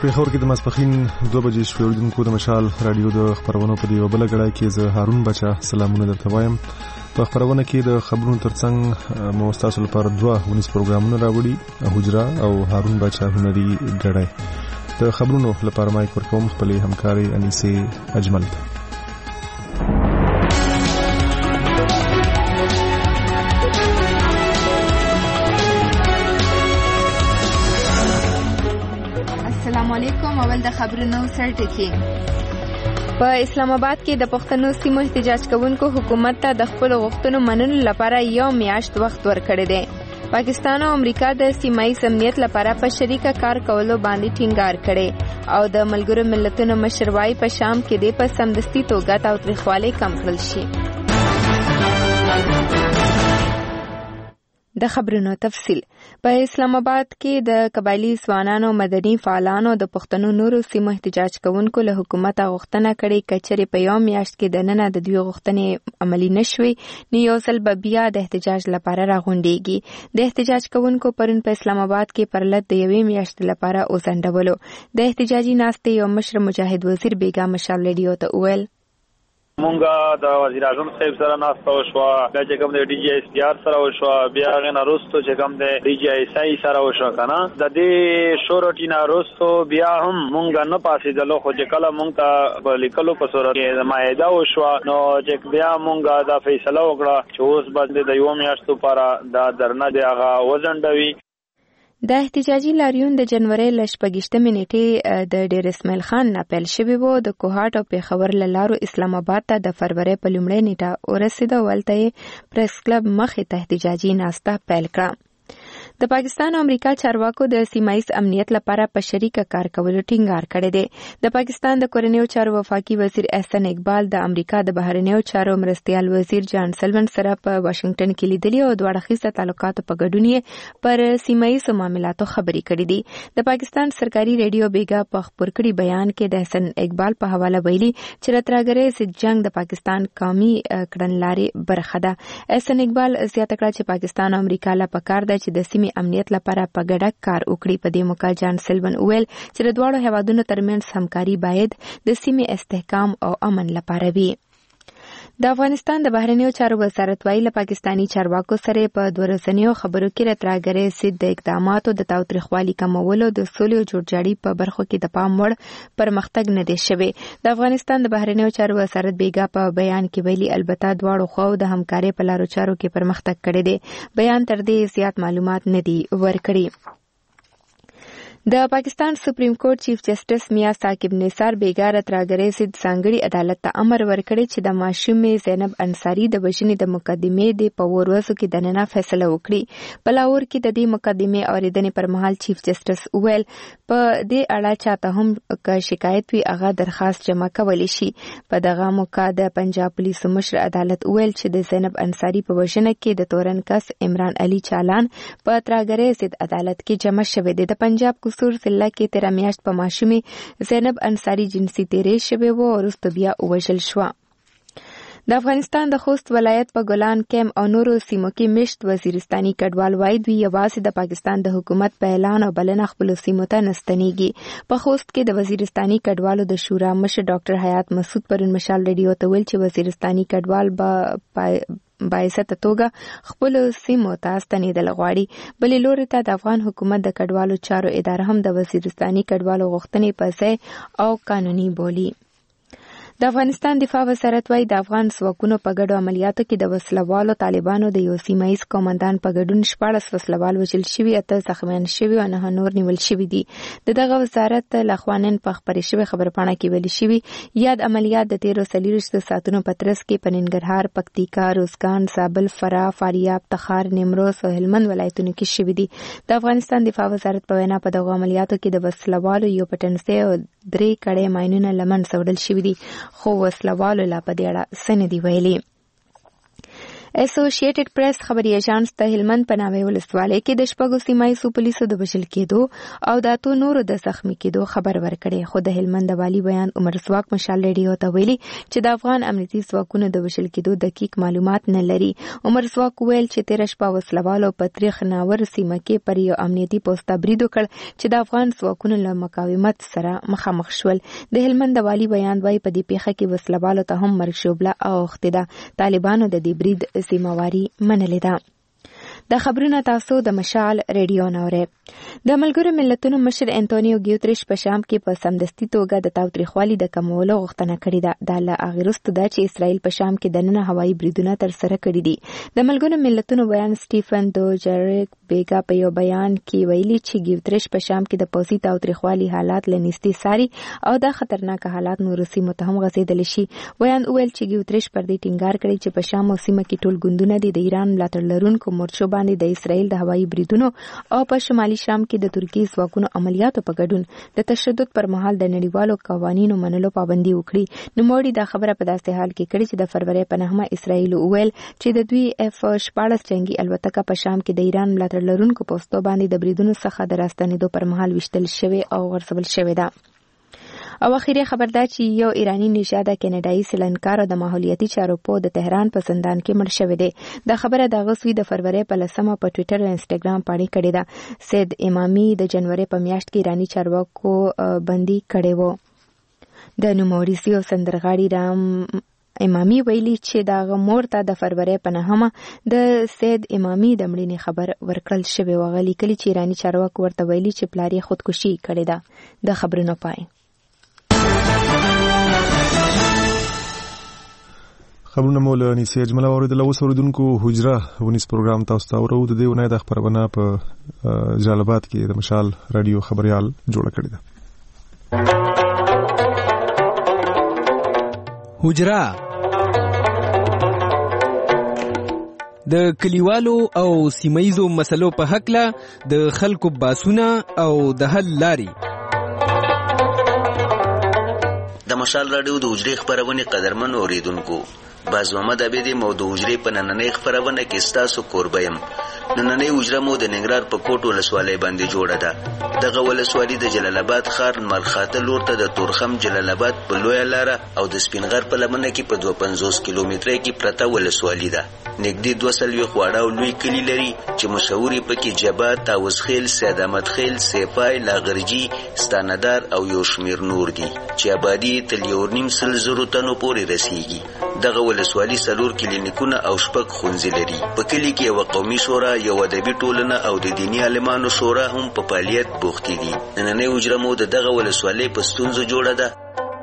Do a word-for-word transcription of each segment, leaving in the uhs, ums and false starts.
پیښور کې د ماسپښین دوه بجې شوې اوریدونکو د مشال رادیو د خبرونو په دیوه بل غړای کې زه هارون بچا سلامونه درته وایم. په خبرونه کې د خبرونو ترڅنګ مو تاسو لپاره دوه ونیس پروګرامونه راوړي، حجره او هارون بچا هنري غړای. د خبرونو لپاره مایک ورکوم خپل همکاري انیسه اجمل ته. السلام علیکم. اول د خبرونو سرټکی. په اسلام آباد کې د پښتنو سیمو احتجاج کوونکو حکومت ته د خپل غوښتنو منلو لپاره یو میاشت وخت ورکړی دی. پاکستان او امریکا د سیمایي امنیت لپاره په شریکه کار کولو باندې ټینګار کړي او د ملګرو ملتونو مشروعي په شام کې د په سمدستي توګه تاوتریخوالی کم کړل شي. د خبرونو تفصیل. په اسلام آباد کې د قبایلی ځوانانو مدني فعالانو د پښتنو نورو سیمو احتجاج کوونکو له حکومت غوښتنه کړې کچري په یو میاشت کې د نن د دوی غوښتنې عملی نشوي نو یو ځل به بیا د احتجاج لپاره راغونډيږي. د احتجاج کوونکو پرون په اسلام آباد کې پرلط د یوې میاشت لپاره اوزندولو. د احتجاجي ناستې یو مشر مجاهد وزیر بیگا مشال ریډیو ته وویل مونږه د وزیر اعظم صاحب سره ناسته وشو، بیا چې کوم د ډي جی ایس پی آر سره وشو، بیا غنا روستو چې کوم د ډي جی ایس آی سره وشو کنه. د دې شورټینا روستو بیا هم مونږه نه پاسې دلو خو چې کله مونږ ته لیکلو په صورت کې مایده وشو نو چې بیا مونږه دا فیصله وکړه چې اوس باندې د یو میاشتو لپاره دا درنه دی هغه وزندوي. د احتجاجي لاریون د جنوري لشپږشتمې نیټې د ډیر اسماعیل خان نه پیل شوی وو. د کوهاټ او پیښور لارو اسلام آباد ته د فروری په لومړۍ نیټه ورسېده. ولته پریس کلب مخې ته احتجاجي ناسته پیل کړه. د پاکستان او امریکا چارواکو د سیمایي امنیت لپاره په شریکه کار کولو ټینګار کړی دی. د پاکستان د کورنیو چارو وفاقي وزیر احسن اقبال د امریکا د بهرنیو چارو مرستیال وزیر جان سلون سره په واشنگټن کې لیدلي او دوه اړخیزه تعلقاتو په ګډون یې پر سیمایي معاملاتو خبرې کړې دي. د پاکستان سرکاري ریډیو بیگا په خبر کړي بیان کې د احسن اقبال په حواله ویلي چې راتراګرې ضد جنگ د پاکستان قومي کړنلارې برخه ده. احسن اقبال زیاته کړه چې پاکستان او امریکا لا پکار ده چې د سیمې امنیت لپاره په ګډه کار وکړي. په دې موقع جان سلون ویل چې د دواړو هیوادونو ترمنځ همکاري باید د سیمې استحکام او امن لپاره وي. د افغانستان د بهرنیو چارو وزارت وايي له پاکستانی چارواکو سره په دوه ورځنیو خبرو کې راتراګرې ضد د اقداماتو د تاوتریخوالي کمولو د سولې او جوړجاړي په برخو کې د پام وړ پرمختګ نه دی شوی. د افغانستان د بهرنیو چارو وزارت بیگا په بیان کې ویلي البته دواړو خواو د همکارۍ په لارو چارو کې پرمختګ کړی دی. بیان تر دې زیات معلومات نه دی ورکړي. د پاکستان سپریم کورټ چیف جسټس میا ثاقب نثار بیگا راتراګرې ضد ځانګړي عدالت ته امر ورکړی چې د ماشومې زینب انصاری د وژنې د مقدمې د په ورځو کې د نن فیصله وکړي. په لاهور کې د دې مقدمې اوریدنې پر مهال چیف جسټس ویل په دې اړه چاته هم که شکایت وي هغه درخواست جمع کولی شي. په دغه موقع د پنجاب پولیسو مشر عدالت ویل چې د زینب انصاری په وژنه کې د تورن کس عمران علي چالان په تراګرې ضد عدالت کې جمع شوی دی. د پنجاب سور ضلع کې تیر میاشت په ماشومې زینب انصاری جنسي تیرې شوی و او وروسته بیا وژل شو. د افغانستان د خوست ولایت په ګلان کیم او نورو سیمو کې مشت وزیرستاني کډوال وای دوی یوازې د پاکستان د حکومت په اعلان او بلنه خپل سیمو ته نستنیږي. په خوست کې د وزیرستاني کډوالو د شورا مشر ډاکټر حیات مسعود پرون مشال ریډیو ته ویل چې وزیرستاني کډوال به باعثت توګه خپل سیمو ته ستنېدل غواړي. بلې لوري ته د افغان حکومت د کډوالو چارو اداره هم د وزیرستاني کډوالو غوښتنې په ځای او قانوني بولي. د افغانستان دفاع وزارت وايي د افغان ځواکونو په ګډو عملیاتو کې د وسلوالو طالبانو د یو سیمایي کمانډان په ګډون شپاړس وسلوال وژل شوي، اته زخمیان شوي او نه نور نیول شوي دي. د دغه وزارت لخوا نن په خبرې شوې خبرپاڼه کې ویلي شوي یاد عملیات د تیرو څلوېښتو ساعتونو په ترڅ کې په ننګرهار، پکتیکا، روزګان، زابل، فراه، فاریاب، تخار، نیمروز او هلمند ولایتونو کې شوي دي. د افغانستان دفاع وزارت په وینا په دغه عملیاتو کې د وسلوالو یو پټنسي او درې کړې ماینونه لمن سوړل شوي دي، خو وسلوالو لا په دې اړه څه نه دي ویلي. اسوسییټډ پریس خبري اژانس د هلمند په ناوې ولسوالۍ کې د شپږو سیمایي پولیسو د وژل کېدو او د اتو نورو د زخمي کېدو خبر ورکړی، خو د هلمند د والي بیان عمر ځواک مشال ریډیو ته ویلي چې د افغان امنیتي ځواکونو د وژل کېدو دقیق معلومات نه لري. عمر ځواک ویل چې تېره شپه وسلوالو په تریخ ناور سیمه کې پر یو امنیتي پوسټ برید وکړ چې د افغان ځواکونو له مقاومت سره مخامخ شول. د هلمند د والي بیان وايي په دې پیښه کې وسلوالو ته هم مرګ شوبله اوښتې ده. طالبانو د دې برید ذمہواری منلې ده. د خبرونه تاسو د مشال ریډیو نوري. د ملګرو ملتونو مشر انټونیو ګیوتریش په شام کې په سمدستي توګه د تاوتریخوالي د کمولو غوښتنه کړې ده. دا له هغې وروسته ده چې اسرائیل په شام کې دننه هوایي بریدونه ترسره کړي دي. د ملګرو ملتونو بیان سټیفن دوجریک بیګا په یو بیان کې ویلي چې ګیوتریش په شام کې د پوځي تاوتریخوالي حالات له نږدې څاري او دا خطرناک حالات نورو سیمو ته هم غځېدلی شي. بیان وویل چې ګیوتریش پر دې ټینګار کړی چې په شام او سیمه کې ټول ګوندونه دي د ایران ملاتړ لرونکو مورچو باندې د اسرائیل د هوایي بریدونو او په شمالي شام کې د ترکیې ځواکونو عملیاتو په ګډون د تشدد پر مهال د نړیوالو قوانینو منلو پابندي وکړي. نوموړي دا خبره په داسې حال کې کړې چې د فروری په نهمه اسرائیل وویل چې د دوی اف شپاړس جنگي الوتکه په شام کې د ایران ملاتړ لرونکو پوستو باندې د بریدونو څخه د راستنېدو پر مهال ویشتل شوې او غرڅول شوې ده. او اخیری خبر دا چې یو ایرانی نژاده کینیډایي سیلانکار د ماحولیاتي چارو په د تهران په زندان کې مړ شوی دی. دا خبره د غسوی د فروری په لسمه په ټوئیټر او انسټاګرام باندې کړې ده. سید امامي د جنوري په میاشت کې ایرانی چارواکو بندي کړی و. د نوموړي یو سندرغاړي رام امامي ویلي چې دا مور ته د فروری په نهمه د سید امامي د مړینې خبر ورکړل شوی و. غلي کلی چې ایرانی چارواکو ورته ویلي چې پلار یې خودکشي کړې ده. د خبرونو پای خبرونه مو له نيسي اجمل اوریدل. اوس اوریدونکو حجره ونیس پروګرام تاسو ته اورو. د دې ونې د خبرونه په جلال آباد کې د مشال رادیو خبريال جوړ کړی ده. حجره د کلیوالو او سیمایزو مسلو په حق له د خلکو باسونه او د حل لاري. د مشال رادیو د حجرې خبرونه قدرمن اوریدونکو باز محمد عبید مو د حجرې په نننۍ خبرونه کې ستاسو قربایم. نننۍ حجره مو د ننګرهار په کوټ ولسوالۍ باندې جوړه ده. دغه ولسوالۍ د جلال آباد ښار مرخاته لور ته د تورخم جلال آباد په لویه لاره او د سپینغر په لمنه کې په دوه پنځوس کیلومتره کې پرته ولسوالۍ ده. نږدې دوه څلوېښت واړه او لوی کلي لري چې مشهور پکې جبا، تاوسخیل، سید احمد خیل، سیپای، لاغرجي، ستاندار او یو شمیر نور دي چې آبادي تل یو نیم سل زرو تنو پورې رسیږي. دغه ولسوالۍ څلور کلینیکونه او شپږ ښوونځي لري. په کلي کې یوه قومي شورا، یو ادبي ټولنه او د دیني عالمانو شورا هم په فعالیت بوختې دي. نننۍ حجره مو د دغه ولسوالۍ په ستونزو جوړه ده.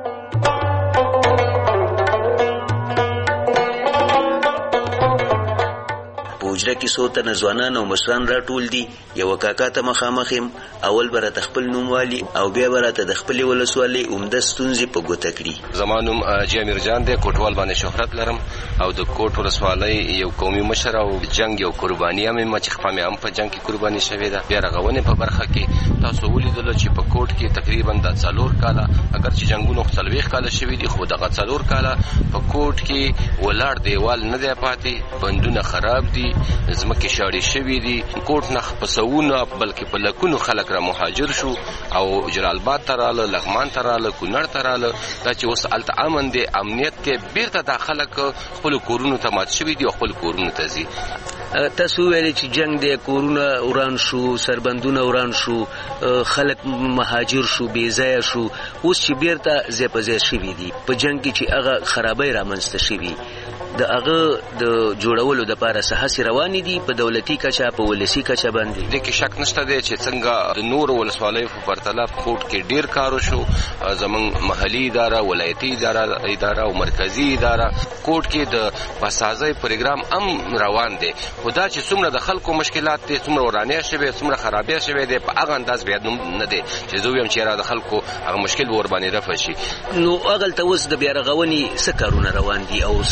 حجره کې څو تنه ځوانان او مشران راټول دي. یوه کاکا ته مخامخ یم. اول به راته خپل نوم والي او بیا به راته د خپلې ولسوالۍ عمده ستونزې په ګوته کړي. زما نوم حاجي امیر جان دی. کوټوال باندې شهرت لرم او د کوټ ولسوالۍ یو قومي مشر او جنګ یو قرباني هم یم چې خپله مې هم په جنګ کې قرباني شوې ده. بیا رغونې په برخه کې تاسو ولیدله چې په کوټ کې تقریبا د څلور کاله اگر چې جنګونو څلوېښت کاله شوي دي، خو دغه څلور کاله په کوټ کې ولاړ دیوال نه دی پاتې. بندونه خراب دي، زمکه شاړې شوې دي. کوټ نه په سوونه بلکې په لکونو خلک را مهاجر شو او جلال آباد ته راله، لغمان ته راله، کونړ ته راله. دا چې اوس هلته امن دی، امنیت دی، بیرته دا خلک خپلو کورونو ته مات شوي دي او خپل کورونو ته ځي. تاسو ویلې چې جنگ دی، کورونه وران شو، سربندونه وران شو، خلک مهاجر شو، بې ځایه شو. اوس چې بیرته ځای په ځای شوي دي په جنگ کې چې هغه خرابۍ رامنځته شوي، د هغه د جوړولو دپاره څه هڅې روانې دي په دولتي کچه، په ولسي کچه باندې؟ دې کې شک نشته دی چې څنګه د نورو ولسوالیو په پرتله کوټ کې ډېر کار وشو. زموږ محلي اداره، ولایتي اداره اداره او مرکزي اداره کوټ کې د بسازۍ پروګرام هم روان دی. خو دا چې څومره د خلکو مشکلات دي، څومره ورانۍ شوې، څومره خرابۍ شوې دی، په هغه انداز بیا نه دی چې زه ویم چې یاره د خلکو هغه مشکل به ورباندې رفع شي. نو هغلته اوس د بیا رغونې څه کارونه روان دي او څه ته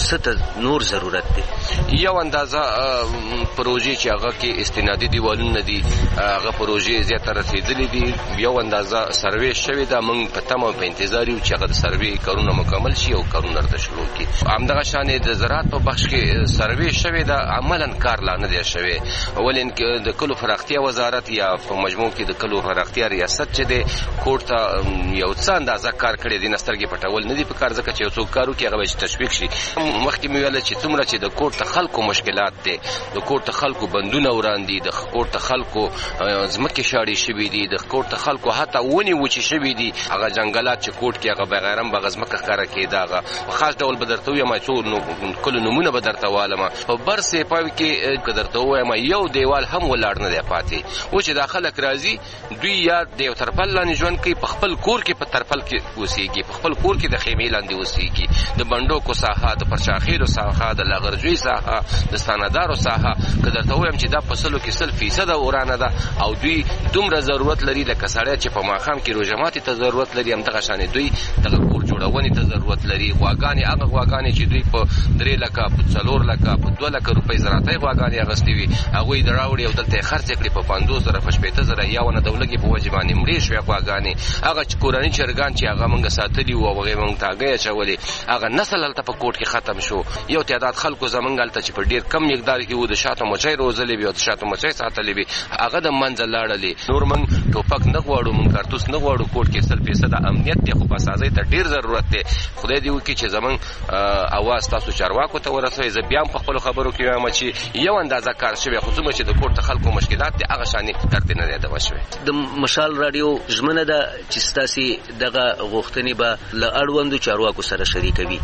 نور ضرورت دی؟ یو اندازه پروژې چې هغه کې استنادي دیوالونه دي هغه پروژې زیاته رسیدلې دي. یو اندازه سروې شوې ده، موږ په تمه په انتظار یو چې هغه د سروې کارونه مکمل شي او کارونه ورته شروع کړي. همدغه شانې د زراعت په بخش کې سروې شوې ده، عملاً کار لا نه دی شوی. ولې د کلو پراختیا وزارت یا په مجموع کې د کلو پراختیا ریاست چې دی کوټ ته یو څه اندازه کار کړی دی، نسترګې پټول نه دي په کار، ځکه چې یو څوک کار وکړي هغه به تشویق شي. مخکې مې ویل چې څومره چې د کوټ ته خلکو مشکلات دي، د کوټ ته خلکو بندونه وران دي، د کوټ ته خلکو ځمکې شاړې شوي دي، د کوټ ته خلکو حتی ونې وچې شوي دي. هغه جنګلات چې کوټ کې هغه بغیرم به ځمکه ښکاره کېده، هغه په خاص ډول به درته ووایم څو کلو نومونه به درته والم. په بر سیپاوي کې که درته ووایم یو دیوال هم ولاړ نه دی پاتې. و چې دا خلک راځي دوی یا د یو ترپل لاندې ژوند کوي، په خپل کور کې په ترپل کې اوسېږي، په خپل کور کې د خیمې لاندې اوسېږي. د بنډوکو ساحه، د پرچاخیلو ساحه، د لاغرجوی ساحه، د ستانهدارو ساحه، که درته ووایم چې دا په سلو کې سل فیصده ورانه ده او دوی دومره ضرورت لري لکه سړی چې په ماښام کې روژه ماتي ته ضرورت لري، همدغه شانې دوی دغه کور جوړونې ته ضرورت لري. غواګانې هغه غواګانې چې دوی په درې لکه په څلور لکه په دوه لکه روپۍ زراعتۍ غواګانې اخیستې وي، هغوی د راوړي او دلته یې خرڅې کړي په پنځوس زره په شپېته زره یا ونه د ولږې په وجې باندې مړې شوې غواګانې. هغه چې کورني چرګان چې هغه موږ ساتلي وو او هغې موږ ته هګۍ اچولې، هغه نسل هلته په کوټ کې ختم شو. یو تعداد خلکو زموږ هلته چې په ډېر کم مقدار کې وو د شاتو مچۍ روزلې وي او د شاتو مچۍ ساتلې وي، هغه د منځه لاړلې. نور موږ ټوپک نه غواړو، موږ کارتوس نه غواړو. کوټ کې سل فیصده امنیت دی، خو بسازۍ ته ډېر ضرورت دی. خدای دې وکړي چې زموږ اواز تاسو چارواکو ته ورسوي. زه بیا هم په خپلو خبرو کې وایم چې یو اندازه کار شوی، خو څومره چې د کوټ ته خلکو مشکلات دي هغه شانې ترتې نه دی دوا شوی. د مشال راډیو ژمنه ده چې ستاسې دغه غوښتنې به له اړوندو چارواکو سره شریکوي.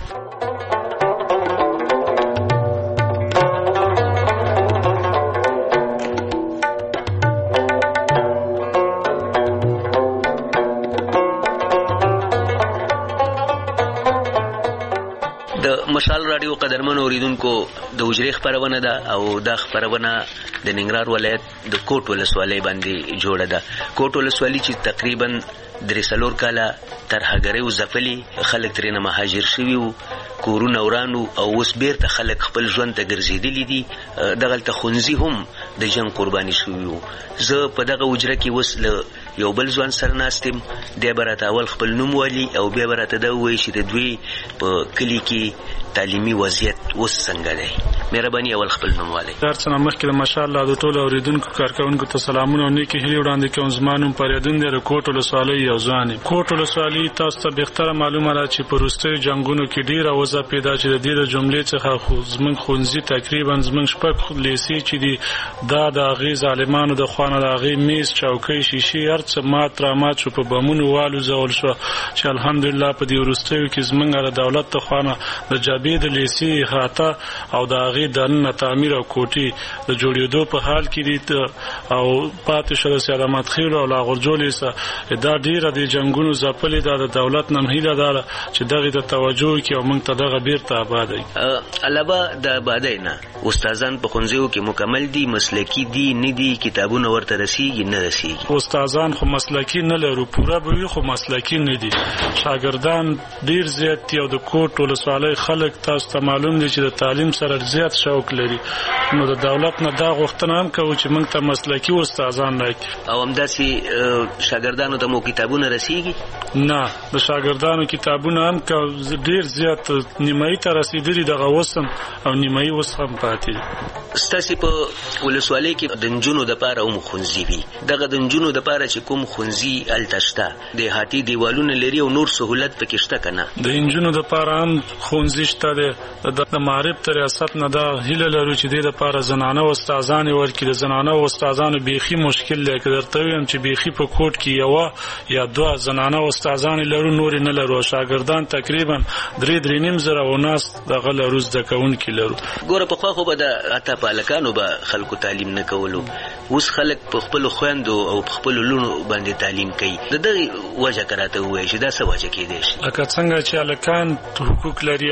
مشال راډیو قدرمن اوریدونکو د وجرې خپرونه ده او دا خپرونه د ننګرهار ولایت د کوټ ولسوالۍ باندې جوړه ده. کوټ ولسوالۍ چې تقریبا درې څلور کاله ترهګرۍ و ځپلې، خلک ترېنه مهاجر شوي وو، کورونه وران وو او اوس بیرته خلک خپل ژوند ته ګرځېدلي دي. دغلته ښوونځي هم د جنګ قرباني شوي وو. زه په دغه وجره کې اوس له یو بل ځوان سره ناست یم. دی به راته اول خپل نوم والي او بیا به راته دا ووایي چې د دوی په کلي کې تعلیمي وضعیت اوس څنګه دی. مهرباني اول خپل نوم والي. هر څه نه مخکې د ماشاءالله د ټولو اورېدونکو کارکوونکو ته سلامونه او نیکې هیلې وړاندې کوم. زما نوم فریدون دی، د کوټ ولسوالۍ یو ځوان یم. کوټ ولسوالۍ تاسو ته بهتره معلومه ده چې په وروستیو جنګونو کې ډېره وځپېده چې د دې د جملې څخه خو زموږ ښوونځي تقریبا زموږ شپږ لیسې چې دي دا د هغې ظالمانو د خوا نه د هغې میز، چوکۍ، شیشې هر څه مات رامات شو، په بمونو والوځول شو چې الحمدلله په دې وروستیو کې زموږ د دولت د خوا نه د جابې د لیسې احاطه او د هغې دننه تعمیر او کوټې د جوړېدو په حال کې دي او پاتې شو د سید احمد خیلو او لاغرجو لیسه. دا ډېره د جنګونو ځپلې ده. د دولت نه هیله ده چې دغې ته توجه وکړي او موږ ته دغه بیرته آبادوي. علاوه د آبادۍ نه استادان په ښوونځیو کې مکمل دي، مسلکي دي نه دي، کتابونه ورته رسیږي نه رسیږي؟ استادان خو مسلکي نه لرو، پوره به وي خو مسلکي نه دي. شاګردان ډېر زیات دي او د کوټ ولسوالۍ خلک تاسو ته معلوم دي چې د تعلیم سره زیات شوق لري. نو د دولت نه دا غوښتنه هم کوو چې موږ ته مسلکي استادان راکړي. او همداسې شاګردانو ته مو کتابونه رسیږي؟ نه، د شاګردانو کتابونه هم که ډېر زیات نیمایي ته رسېدلي دغه اوس هم او نیمایي اوس هم پاتې دي. ستاسې په ولسوالۍ کې د نجونو دپاره هم ښوونځي وي. دغه د نجونو دپاره چې کوم ښوونځي هلته شته، دهاتي دیوالونه لري او نور سهولت پکې شته که نه؟ د نجونو دپاره هم ښوونځي شته دی. د معارف تر ریاست نه دا هیله لرو چې دې دپاره زنانه استادانې ورکړي. د زنانه استادانو بیخي مشکل دی. که درته ویم چې بیخي په کوټ کې یوه یا دوه زنانه استادانې لرو، نورې نه لرو. شاګردان تقریبا درې درې نیم زره او ناس دغه لرو، زده کوونکي لرو. ګوره پخوا خو به د حتی په هلکانو به خلکو تعلیم نه کولو، اوس خلک په خپلو خویندو او په خپلو لوڼو باندې تعلیم کوي. د دغې وجه که راته ووایي چې دا څه وجه کېدی شي؟ لکه څنګه چې هلکان حقوق لري همدغه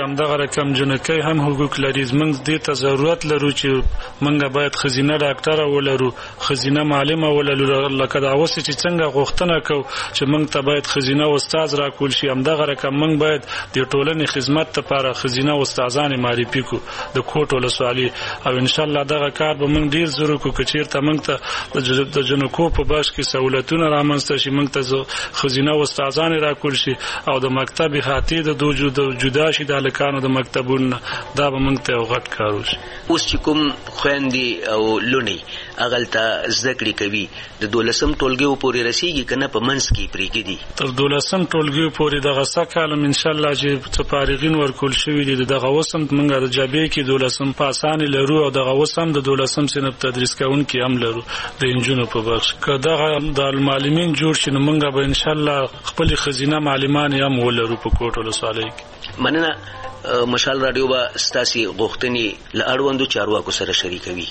رقم جنکۍ هم حقوق لري. موږ دې ته ضرورت لرو چې موږ باید خزینه ډاکټر ولرو، خزینه معلم ولرو، لکه دا اوس چې څنګه غوښتنه کوو چې موږ ته باید خزینه استاد راکول شي، همدغه رقم موږ باید د ټولنې خدمت لپاره خزینه استادان معرفي کو د کوټ ولسوالۍ. او ان شاء الله دغه کار به موږ ډیر زرو کو چې چیرته موږ ته د جنکو په باش کې سہولتونه رامنځته شي، موږ ته خزینه استادان راکول شي او د مکتب هاتي د دوجو د جدا شي د الکانو د مکتبونو، دا به موږ ته غټ کار وشي. اوس چې کوم خويندې او لونی اغلته زدکړې کوي د دولسم ټولګي پورې رسیږي کنه په منځ کې پریږدي؟ تر دولسم ټولګي پورې دغه سکهالم ان شاء الله چې فارغین ورکول شوی دي. دغه وسم موږ د جابې کې دولسم پاسانې لرو او دغه وسم د دولسم صنف تدریس کوونکي هم لرو د انجونو په بخش. که دغه د معلمین جوړ شي نو موږ به ان شاء الله خپل خزینه معلمان هم ولرو په کوټ ولسوالۍ کې. مننه. مشال رادیو به ستاسي غوښتنې له اړوندو چارواکو سره شریکوي.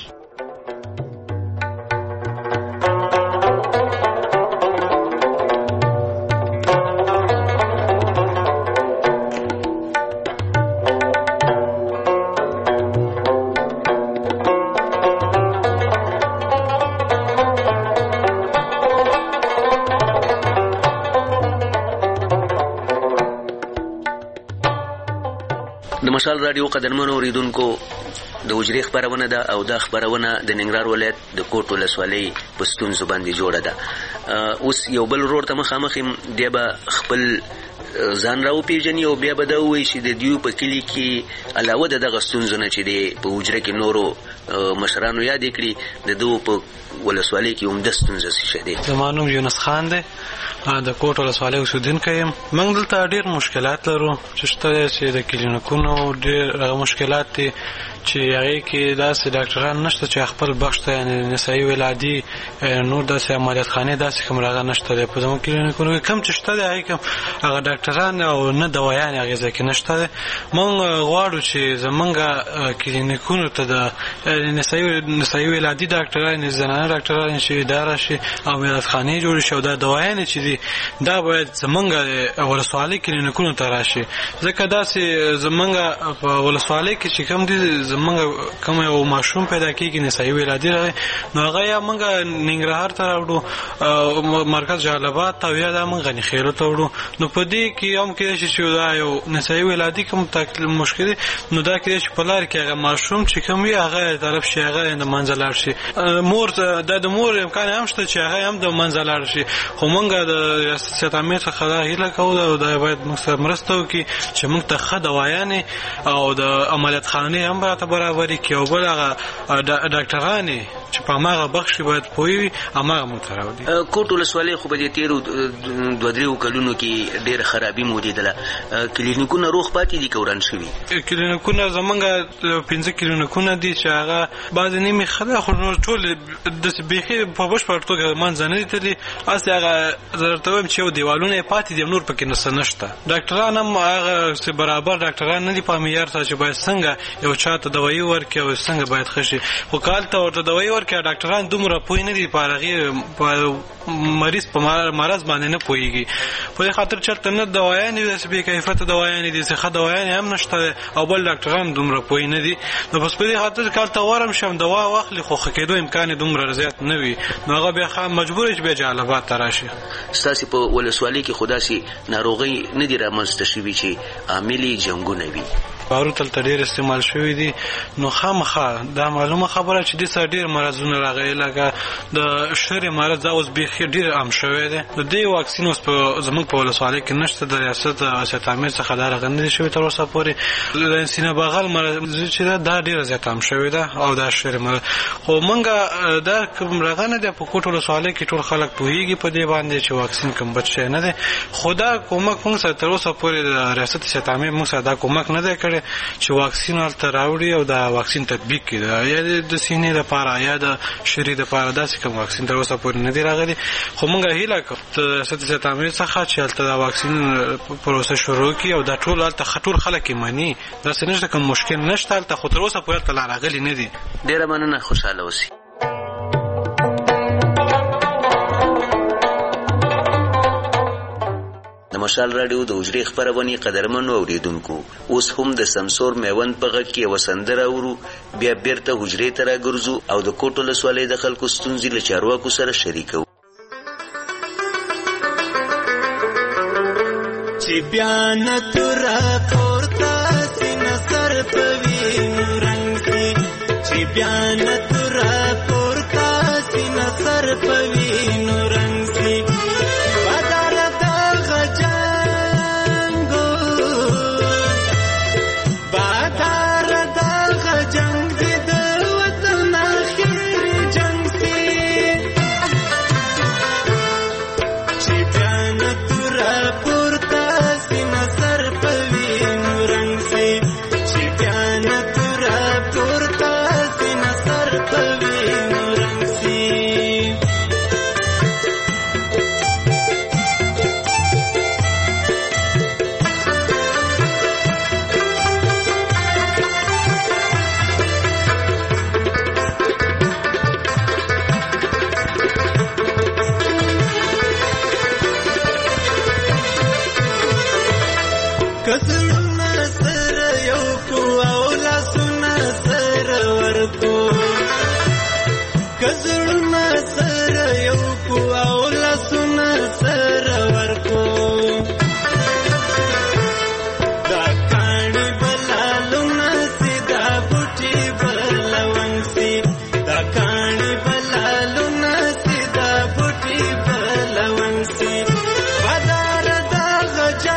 د مشال رادیو قدرمنو اوریدونکو د وجري خبرونه ده او د خبرونه د ننګرهار ولایت د کوټ ولسوالۍ په ستونزو باندې جوړه ده. اوس یو بل ورور ته مخامخ دی به خپل ځان راو پیژني او بیا به دا وایي چې د دیو په کلي کې علاوه د دغه ستونزو نه چې دی په وجره کې نورو مشرانو یاد کړي د دوی په ولسوالۍ کې هم د ستونزه څه دی. زما نوم یونس خان دی، د کوټ ولسوالۍ اوسېدونکی یم. موږ دلته ډېر مشکلات لرو چې شته چې د کلینیکونو ډېر مشکلات دي چې هغې کې داسې ډاکټران نشته چې خپل بخش ته یعنې نسایي ولادي نور داسې عملیات خانې داسې کوم هغه نشته دی. په زموږ کلینیکونو کې کم چې شته دی هغې کوم هغه ډاکټران او نه دوایانې هغې ځای کې نشته دی. موږ غواړو چې زموږ کلینیکونو ته د نسایي ولادي ډاکټران زنانه ډاکټران چې اداره شي او عملیات خانې جوړې شي او دا دوایانې چې دي دا باید زموږ ولسوالۍ کلینیکونو ته راشي، ځکه داسې زموږ په ولسوالۍ کې چې کوم دي زمونږ کوم یو ماشوم پیدا کېږي نسایي ولادي راغی نو هغه یا موږ ننګرهار ته راوړو مرکز جلال ته او یا دا موږ غني خیرو ته وړو. نو په دې کې هم کېدای شي چې دا یو نسایي ولادي کوم تکلیف مشکل نو دا کېدای شي په لار کې هغه ماشوم چې کوم وي هغه طرف شي هغه د منځ لاړ شي. مور دا د مور امکان هم شته چې هغه هم د منځ لاړ شي، خو موږ د ریاست امیر څخه دا هیله کوو او دا باید موږ سره مرسته وکړي چې موږ ته ښه دوایانې او د عملیات خانې هم راته برابرې کړي او بل هغه ډاکټرانې چې په هماغه بخش باید پوه وي هماغه موږ ته راوړي. کوټ ولسوالۍ خو په دې تېرو دوه درېو کلونو کې ډېره خرابي مولیدله. کلینیکونه روغ پاتې دي که وران شوي؟ کلینیکونه زمونږ پنځه کلینیکونه دي چې هغه بعضې نیمې ښه ده خو ټول داسې بیخي په بشپړ توګه منځه نه دي تللي. هسې هغه زه درته وایم چې یو دیوالونه یې پاتې دي نور پکې څه نشته. ډاکټران هم هغه برابر ډاکټران نه دي په معیار سره چې باید څنګه یو چا ته دوایي ورکړي او څنګه باید ښه شي. خو که هلته ورته دوایي ورکړي ډاکټران دومره پوه نه دي په هغې په مریض په مرض باندې نه پوهېږي. په دې خاطر چې هلته نه دوایانې داسې بې کیفیته دوایانې دي ښه دوایانې هم نشته او بل ډاکټران دومره پوه نه دي. نو بس په دې خاطر که هلته ورم شم دوا واخلي خو ښه کېدو امکان یې دومره زیات نه وي نو هغه بیا مجبور یې چې بیا جلال آباد ته راشي. ستاسې په ولسوالۍ کې خو داسې ناروغۍ نه دي رامنځته شوي چې عامل یې جنګونه وي؟ بارود تلته ډېر استعمال شوي دي نو خامخا دا معلومه خبره چې دې سره ډېر مرضونه راغلي لکه د شرې مرض دا اوس بیخي ډېر عام شوی دی. د دې واکسین اوس په زموږ په ولسوالۍ کې نشته، د ریاست ریاست امیر څخه دا راغلی نه دي شوي تر اوسه پورې. د سینه بغل مرض چې ده دا ډېره زیات عام شوی ده او دا شرې مرض خو موږ دا کوم راغلی دی په کوټ ولسوالۍ کې ټول خلک پوهېږي په دې باندې چې واکسین کوم بد شی نه دی. خو دا کومک موږ سره تر اوسه پورې د ریاست ریاست امیر موږ سره دا کومک نه دی کړی چې واکسین هلته راوړي او دا واکسین تطبیق کړي یا د سینې دپاره یا د شري دپاره داسې کوم واکسین تر اوسه پورې نه دی راغلی. خو موږ هیله کوو د ریاست ریاست امیر څخه چې هلته دا واکسین پروسه شروع کړي او دا ټول هلته ټول خلک یې مني. داسې نشته کوم مشکل نشته هلته خو تر اوسه پورې هلته لا راغلي نه دي. ډېره مننه، خوشحاله اوسئ. د د مشال رادیو د اجرې خبرونه قدرمنو اوریدونکو اوس هم د سمسور میوند په غږ کې وسندره ورو بیا بیرته حجرې ته راګرځو او د کوټو لسوالۍ د خلکو ستونزې له چارواکو سره شریکو. چې بیان تر پورته سینه سر په وینو رنګ سي چې بیان تر پورته سینه سر په وینو رنګ سي بدل د غجنګو بدل د غجنګ د وطن اخر جنگ سي چې بیان تر پورته سینه سر په وینو رنګ سي چې بیان تر پورته سینه سر په وینو رنګ سي. کسړونه سره یو کو او لاسونه سره ورکو کسړونه سره یو کو او لاسونه سره ورکو دا کاڼي بلالونه سیدا بوټي بلون سي دا کاڼي بلالونه سیدا بوټي بلون سي بدار دا غجا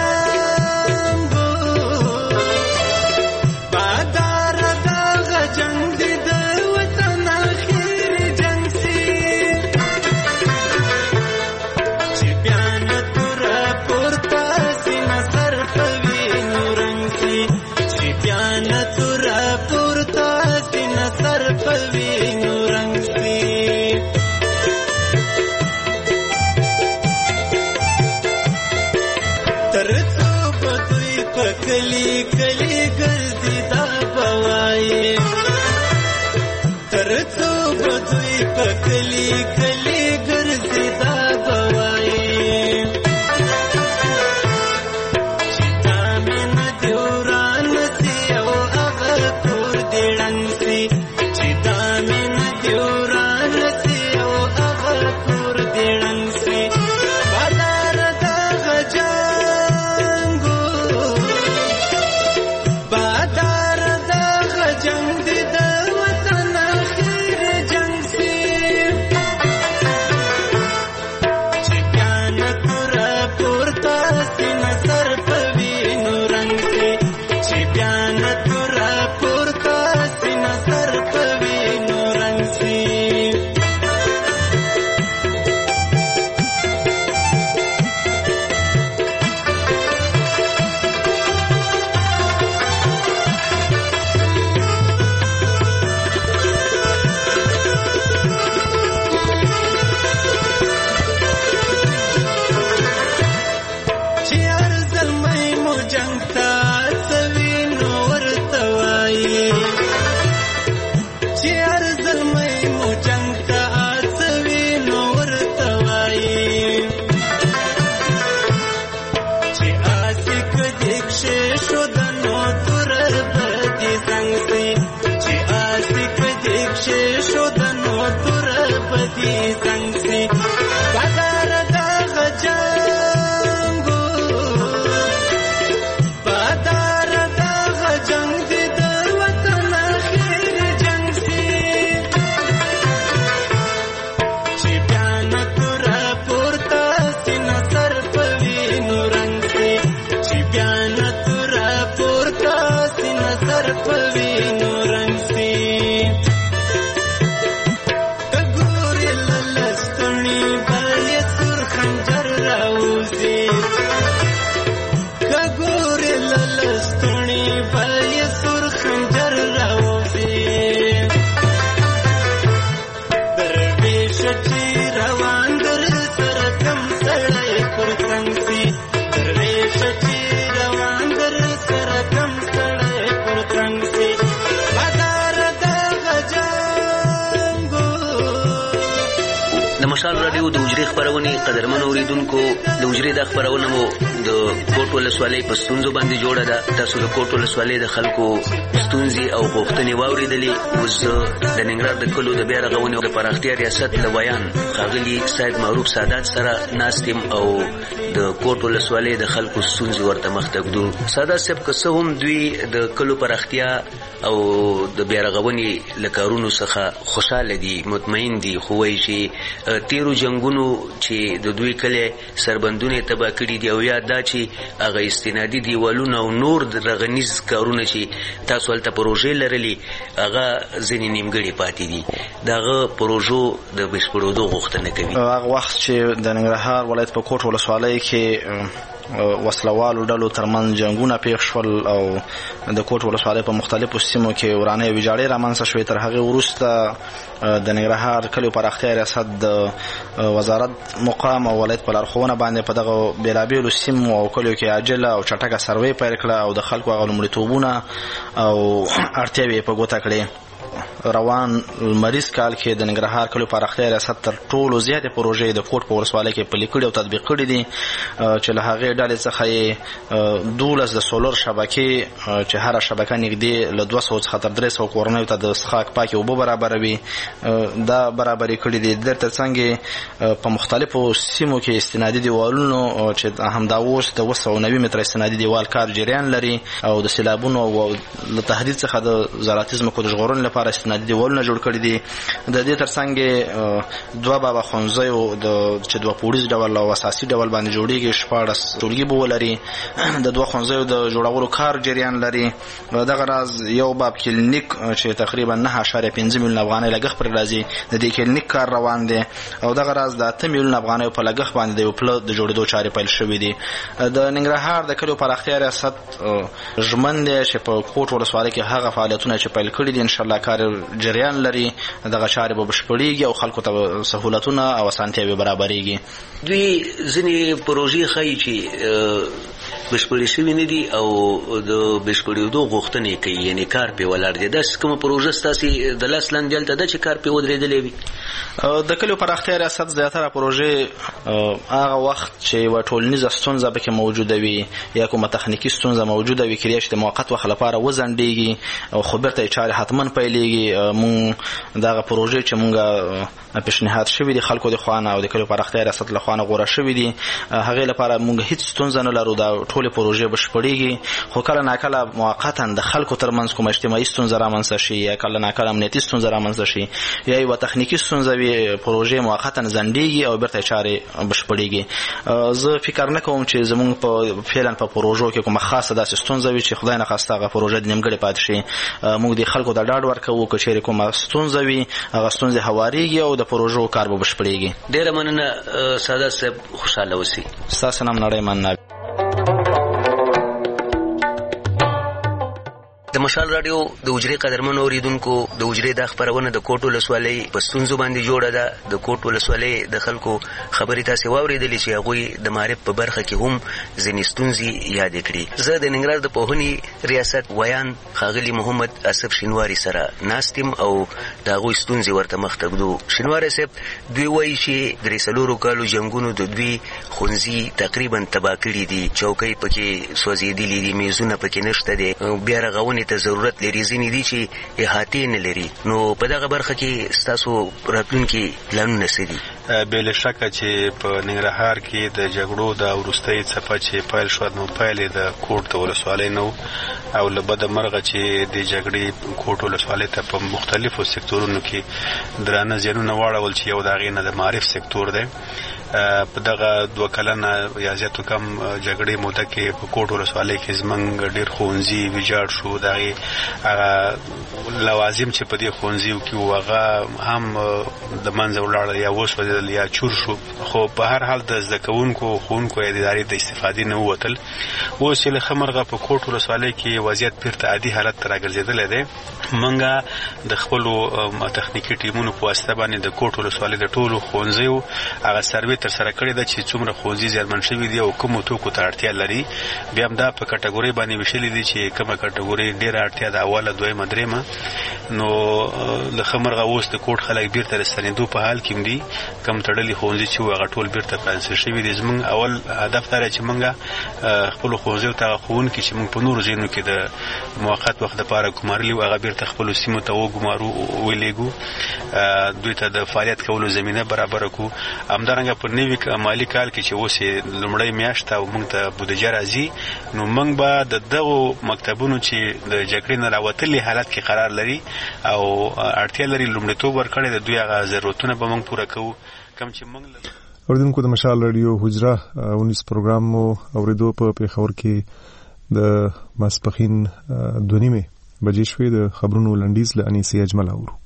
کلی کلی ګرځي دا بوایي تر څو بدوی په کلی کلی ګرځي دا بوایي چې دا مینه دې وران سي او هغه کور دې ړنګ سي چې دا مینه دې وران سي او هغه کور دې ړنګ سي بدار د غجنګو بدار د غجنګ دې د وطن اخر جنگ سي چې بیان تر پورته سینه سر په وینو رنګ سي چې بیان تر پورته سینه سر په وینو رنګ سي. چې ارزل مې مو جنگ ته سوي نو ورته وایي چې ارزل مې مو جنگ ته سوي نو ورته وایي چې آسیک دې کښې شو د نو تور بدي زنګ سي چې آسیک دې کښې شو د نو تور بدي زنګ سي بدار د غجنګو بدار د غجنګ دې د وطن اخر جنگ سي چې بیان تر پورته سینه سر په وینو رنګ سي چې بیان تر پورته سینه سر په وینو رنګ سي. کګورې لستړي بلې سور خنجر راوځي کګورې لستړي بلې سور خنجر راوځي درویش چې روان در سره کم سړی پر څنګ سي درویش چې روان در سره کم سړی پر څنګ سي د مشال رادیو د وجري خبرونه قدرمن اوریدونکو د وجري د خبرونه مو د کوټ ولسوالۍ په ستونزو باندې جوړه ده. تاسو د کوټ ولسوالۍ د خلکو ستونزې او غوښتنې واوریدلې. اوس د ننګرهار د کلو د بیا رغونې او د پراختیا ریاست له ویان ښاغلي سید معروف سادات سره ناستیم او د کوټ ولسوالۍ د خلکو ستونزې ورته مخ ته ږدو. سادات صاحب، که څه هم دوی د کلو پراختیا او د بیا رغونې له کارونو څخه خوشحاله دي، مطمئن دي، خو وایي چې تیرو جنگونو چې د دوی کله سربندونه تبا کړی دی او یا دا چې هغه استنادي دیوالونه او نور د رغنیز کارونه چې تاسو هلته پروژې لرلې هغه ځینې نیمګړې پاتې دي. دغه پروژو د بشپړېدو غوښتنه کوي. هغه وخت چې د ننګرهار ولایت په کوټ ولسوالۍ کې وسلوالو ډلو ترمنځ جنگونه پیښ شول او د کوټ ولسوالۍ په مختلفو سیمو کې ورانې ویجاړې رامنځته شوې. تر هغې وروسته د ننګرهار کلیو پراختیا ریاست د وزارت مقام او ولایت په لارښوونه باندې په دغه بېلابېلو سیمو او کلیو کې عاجله او چټکه سروې پیل کړه او د خلکو هغه لومړیتوبونه او اړتیاوې په ګوته کړې. روان مریض کال کې د ننګرهار کلیو پراختیا ریاست تر ټولو زیاتې پروژې د کوټ په ولسوالۍ کې پلي کړي او تطبیق کړي دي، چې له هغې ډلې څخه یې دولس د سولر شبکې چې هره شبکه نږدې له دوه سوه څخه تر درې سوه کورنیو ته د څښاک پاکې اوبه برابروي دا برابرې کړي دي. د ترڅنګ په مختلفو سیمو کې استنادي دیوالونو چې همدا اوس د اوه سوه نوي متره استنادي دیوال کار جریان لري او د سیلابونو او له تهدید څخه د زراعتي ځمکو د ژغورنې لپاره استنادي دیوالونه جوړ کړي دي. د دې ترڅنګ دوه بابا ښوونځیو د چې دوه پوړیز ډول او اساسي ډول باندې جوړیږي، شپاړس ټولګي به ولري. د دوه ښوونځیو د جوړولو کار جریان لري. دغه راز یو باب کلینیک چې تقریبا نه اعشاریه پنځه میلیونه افغانۍ لګښت پرې راځي، د دې کلینیک کار روان دی او دغه راز د اته میلیونه افغانۍ په لګښت باندې د یو پله د جوړېدو چارې پیل شوې دي. د ننګرهار د کلیو پراختیا ریاست ژمن دی چې په کوټ ولسوالۍ کې هغه فعالیتونه چې پیل کړي دي انشاءالله کار جریان لري، دغه چارې به بشپړېږي او خلکو ته سهولتونه او اسانتیاوې برابرېږي. دوی ځینې پروژې ښایي چې بشپړې شوي نه دي او د بشپړېدو غوښتنې کوي، یعنې کار پرې ولاړ دی. داسې کومه پروژه ستاسې د لاس لاندې هلته ده چې کار پرې ودرېدلی وي؟ د کلیو پراختیا ریاست زیاتره پروژې هغه وخت چې یوه ټولنیزه ستونزه پکې موجوده وي یا کومه تخنیکي ستونزه موجوده وي کیدای شي د موقت وخت لپاره وځنډېږي او خو بیرته یې چارې حتما پیلېږي. مونږ دغه پروژې چې مونږ پیشنهاد شوي دي خلکو د خوا نه او د کلیو پراختیا ریاست له خوا نه غوره شوي دي، هغې لپاره مونږ هېڅ ستونزه نه لرو. دا ټولې پروژې بشپړېږي، خو کله ناکله موقتا د خلکو ترمنځ کومه اجتماعي ستونزه رامنځته شي یا کله ناکله امنیتي ستونزه رامنځته شي یا یوه تخنیکي ستونزه وي، پروژې موقتا ځنډېږي او بیرته چارې بشپړېږي. زه فکر نه کوم چې زمونږ په فعلا په پروژو کې کومه خاصه داسې ستونزه وي چې خدای نخواسته هغه پروژه د نیمګړې پاتې شي. مونږ د خلکو ته ډاډ ورکوو که چېرې کومه ستونزه وي هغه ستونزې هوارېږي او د پروژو کار به بشپړېږي. ډېره مننه سادات صاحب، خوشحاله اوسئ. ستاسو نام نړۍ مننه. د مشال رادیو د وجري قدرمن اوریدونکو د وجري د خبرونه د کوټ ولسوالۍ په ستونزو باندې جوړه ده. د کوټ ولسوالۍ د خلکو خبرې تاسې واورېدلې چې هغوی د معرف په برخه کې هم ځینې ستونزې یادې کړي. زه د ننګرهار د پوهنې ریاست ویان ښاغلي محمد اسف شینواري سره ناستیم او د هغوی ستونزې ورته مخ ته ږدو. شینواري صاحب، دوی وایي چې درې څلورو کالو جنګونو د دوی ښوونځي تقریبا تباه کړي دي، چوکۍ پکې سوځېدلي دي، میزونه پکې نشته دی، بیا رغونې ته ضرورت لري، ځینې دي چې احاطې نه لري. نو په دغه برخه کې ستاسو راتلونکي پلانونه څه دي؟ بې له شکه چې په ننګرهار کې د جګړو د وروستۍ څپه چې پیل شوه نو پیل یې د کوټ د ولسوالۍ نه او له بده مرغه چې د جګړې کوټ ولسوالۍ ته په مختلفو سکتورونو کې درانه زیانونه واړول چې یو د هغې نه د معرف سکتور دی. په دغه دوه کلنه یا زیاتو کم جګړې موده کې په کوټ ولسوالۍ کې زموږ ډېر ښوونځي ویجاړ شو. د هغې هغه لوازم چې په دې ښوونځیو کې وو هغه هم د منځه ولاړل یا وسوځېدل یا چور شو، خو په هر حال د زده کوونکو ښوونکو یا د ادارې د استفادې نه ووتل. اوس یې له ښه مرغه په کوټ ولسوالۍ کې وضعیت بیرته عادي حالت ته راګرځېدلی دی. موږ د خپلو تخنیکي ټیمونو په واسطه باندې د کوټ ولسوالۍ د ټولو ښوونځیو هغه سروې تر سره کړې ده چې څومره خوځي زیانمن شوي دي او کومو توکو ته اړتیا لري. بیا هم دا په کټګوري باندې ویشلې دي چې کومه کټګوري ډېره اړتیا ده، اوله دویمه درېمه. نو له خمرغه اوس د کوټ خلک بیرته رسنیدو په حال کې دي. کم تړلي ښوونځي چې هغه ټول بیرته پرانسل شوي دي. زموږ اول هدف دا چې موږ خپلو ښوونځیو ته ښوونکي چې موږ په نورو ځایونو کې د موقت وخت دپاره ګمارلي وو هغه بیرته خپلو سیمو ته وګمارو ولیږو، دوی ته د فعالیت کولو زمینه برابره کړو. همدارنګه په نوي مالي کال کې چې اوس لومړۍ میاشت او موږ ته بودیجه راځي، نو موږ به د دغو مکتبونو چې د جګړې نه راوتلي حالت کې قرار لري او اړتیا لري لومړیتوب ورکړی د دوی هغه ضرورتونه به موږ پوره کوو. کوم چې موږ اوریدونکو د مشال رادیو حجره اونیس پروګرام مو اوریدو په پیښور کې د ماسپخین دوه نیمې بجې شوې. د خبرونو لنډیز له انیسې اجمل اورو.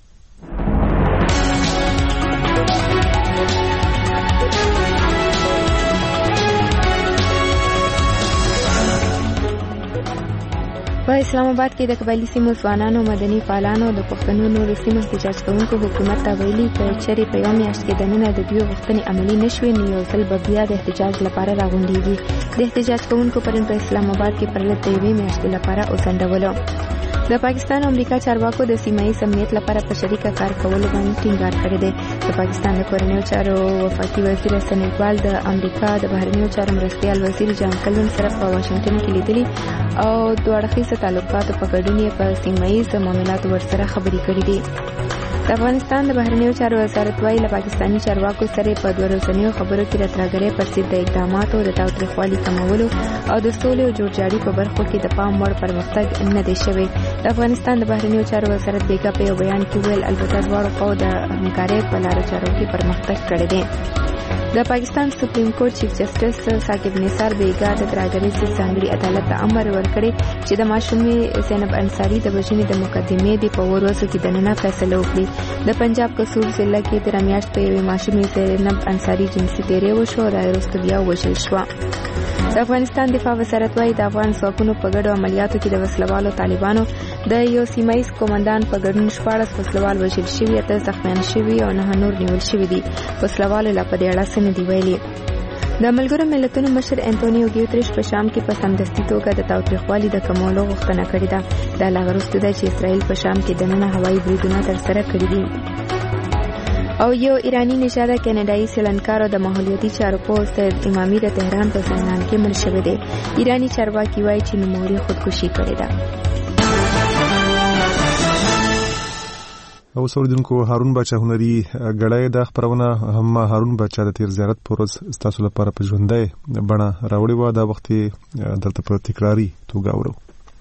په اسلام آباد کې د قبایلي سیمو ځوانانو مدني فعالانو د پښتنو نورو سیمو احتجاج کوونکو حکومت ته ویلي که چېرې په یو میاشت کې دننه د دوی غوښتنې عملي نه شوې نو یو ځل به بیا د احتجاج لپاره راغونډېږي. د احتجاج کوونکو پرون په اسلام آباد کې پرله د یوې میاشتې لپاره وځنډولو. د پاکستان او امریکا چارواکو د سیمه ییز امنیت لپاره په شریکه کار کولو باندې ټینګار کړی دی. د پاکستان د کورنیو چارو وفاقي وزیر حسن اقبال د امریکا د بهرنیو چارو مرستیال وزیر جان کلون سره په واشنگټن کې لیدلي او دوه اړخیزه تعلقاتو په ګډون یې په سیمه ییز معاملاتو ورسره خبرې کړې دي. د افغانستان د بهرنیو چارو وزارت وايي له پاکستاني چارواکو سره په دوه ورځنیو خبرو کې د ترهګرۍ پر ضد د اقداماتو د تاوتریخوالي کمولو او د سولې او جوړجاړي په برخو کې د پام وړ پرمختګ نه دی شوی. د افغانستان د بهرنیو چارو وزارت بیګا په یو بیان کې ویل البته دواړو خواو د همکارۍ په لارو چارو کې پرمختګ کړی دی. د پاکستان سپریم کورټ چیف جسټس ثاقب نثار بیګا د ترهګرۍ ضد ځانګړي عدالت ته امر ورکړی چې د ماشومې زینب انصاري د وژنې د مقدمې د په ورځو کې دننه فیصله وکړي. د پنجاب کسور ضلع کې تر میاشت په یوې ماشومې زینب انصاري جنسي تیری وشو او وروسته بیا وژل شوه. د افغانستان دفاع وزارت وايي د افغان ځواکونو په ګډو عملیاتو کې د وسلوالو طالبانو د یو سیمه ییز قومندان په ګډون شپاړس وسلوال وژل شوي، اته زخمیان شوي او نه نور نیول شوي دي. وسلوالو لا په دې اړه څه نه دي ویلي. د ملګرو ملتونو مشر انټونیو ګیوتریش په شام کې په سمدستي توګه د تاوتریخوالي د کمولو غوښتنه کړې ده. دا لا وروسته ده چې اسرائیل په شام کې دننه هوایي بریدونه ترسره کړي دي. او یو ایرانی نژاده کینیډایي سیلانکارو د ماحولیاتي چارو پوسټ امامي د تهران په زندان کې مړ شوی دی. ایرانی چارواکي وایي چې نوموړي خودکشي کړې ده. او اوریدونکو هارون بچا هنري غړای د خبرونه هم هارون بچا د تیر زیارت پروز ستاسو لپاره په ژوندۍ بڼه راوړی و. دا وخت درته په تکراری توګه اورو.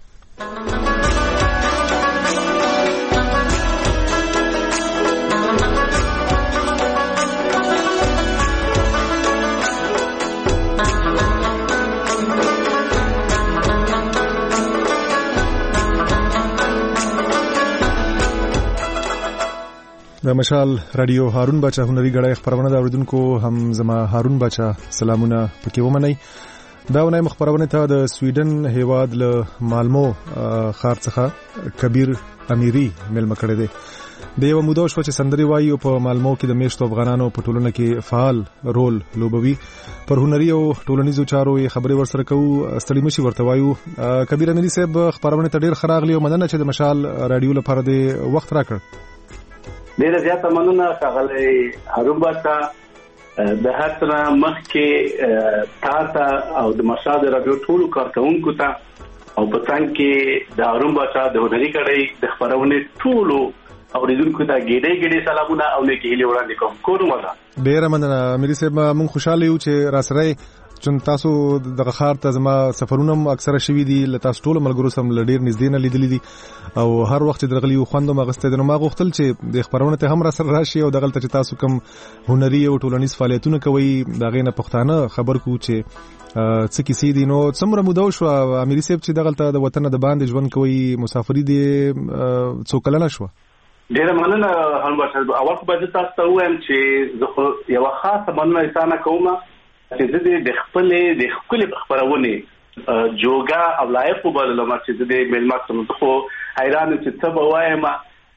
د مشال رادیو هارون بچا هنري غړای خبرونه د اوریدونکو هم زما هارون بچا سلامونه پکې ومنئ. دا ونې مخبرونه ته د سویډن هیواد له مالمو ښار څخه کبیر امیری ملمه کړی دی. د یو موده شو چې سندري وایي او په مالمو کې د میشتو افغانانو په ټولنه کې فعال رول لوبوي. پر هنري او ټولنیزو چارو یې خبرې ورسره کوو. ستړي مشي ورته وایو. کبیر امیری صاحب خبرونه ته ډیر خراغلی او مننه چې د مشال رادیو لپاره د وخت راکړ. ډیره زیاته مننه ښاغلی هارون بچا. د هر څه مخکې تا ته او د مشال رادیو ټولو کارکوونکو ته او په څنګ کې د هارون بچا د هنري کړۍ د خبرونې ټولو اوریدونکو ته ګډې ګډې سلامونه او نیکې هیلې وړاندې کوم. کومه ده ډیره مننه امیری صاحب. موږ خوشاله یو چې را سره چون تاسو د خار ته زما سفرونه اکثره شوي دي له تاسو ټول ملګرو سم لډیر نږدې نه لیدلې دي او هر وخت درغلی خوندو مغسته د نو ما غوښتل چې د خبرونه ته هم را سره راشي او دغه چې تاسو کوم هنري او ټولنیز فعالیتونه کوي دا غینه پښتانه خبر کو چې څه کیسې دي. نو څومره موده شو امیری صاحب چې دغه ته د وطن د باندې ژوند کوي مسافری دي څو کلنه شو؟ ډیره مننه هارون بچا. اول خو به تاسو ته وایم چې زه یو خاصه مننه انسان کوم چې د خپلې د خپلې خبرونه جوګا او لایق وبلل ما چې د ملمات سم خو حیران چې څه به وایم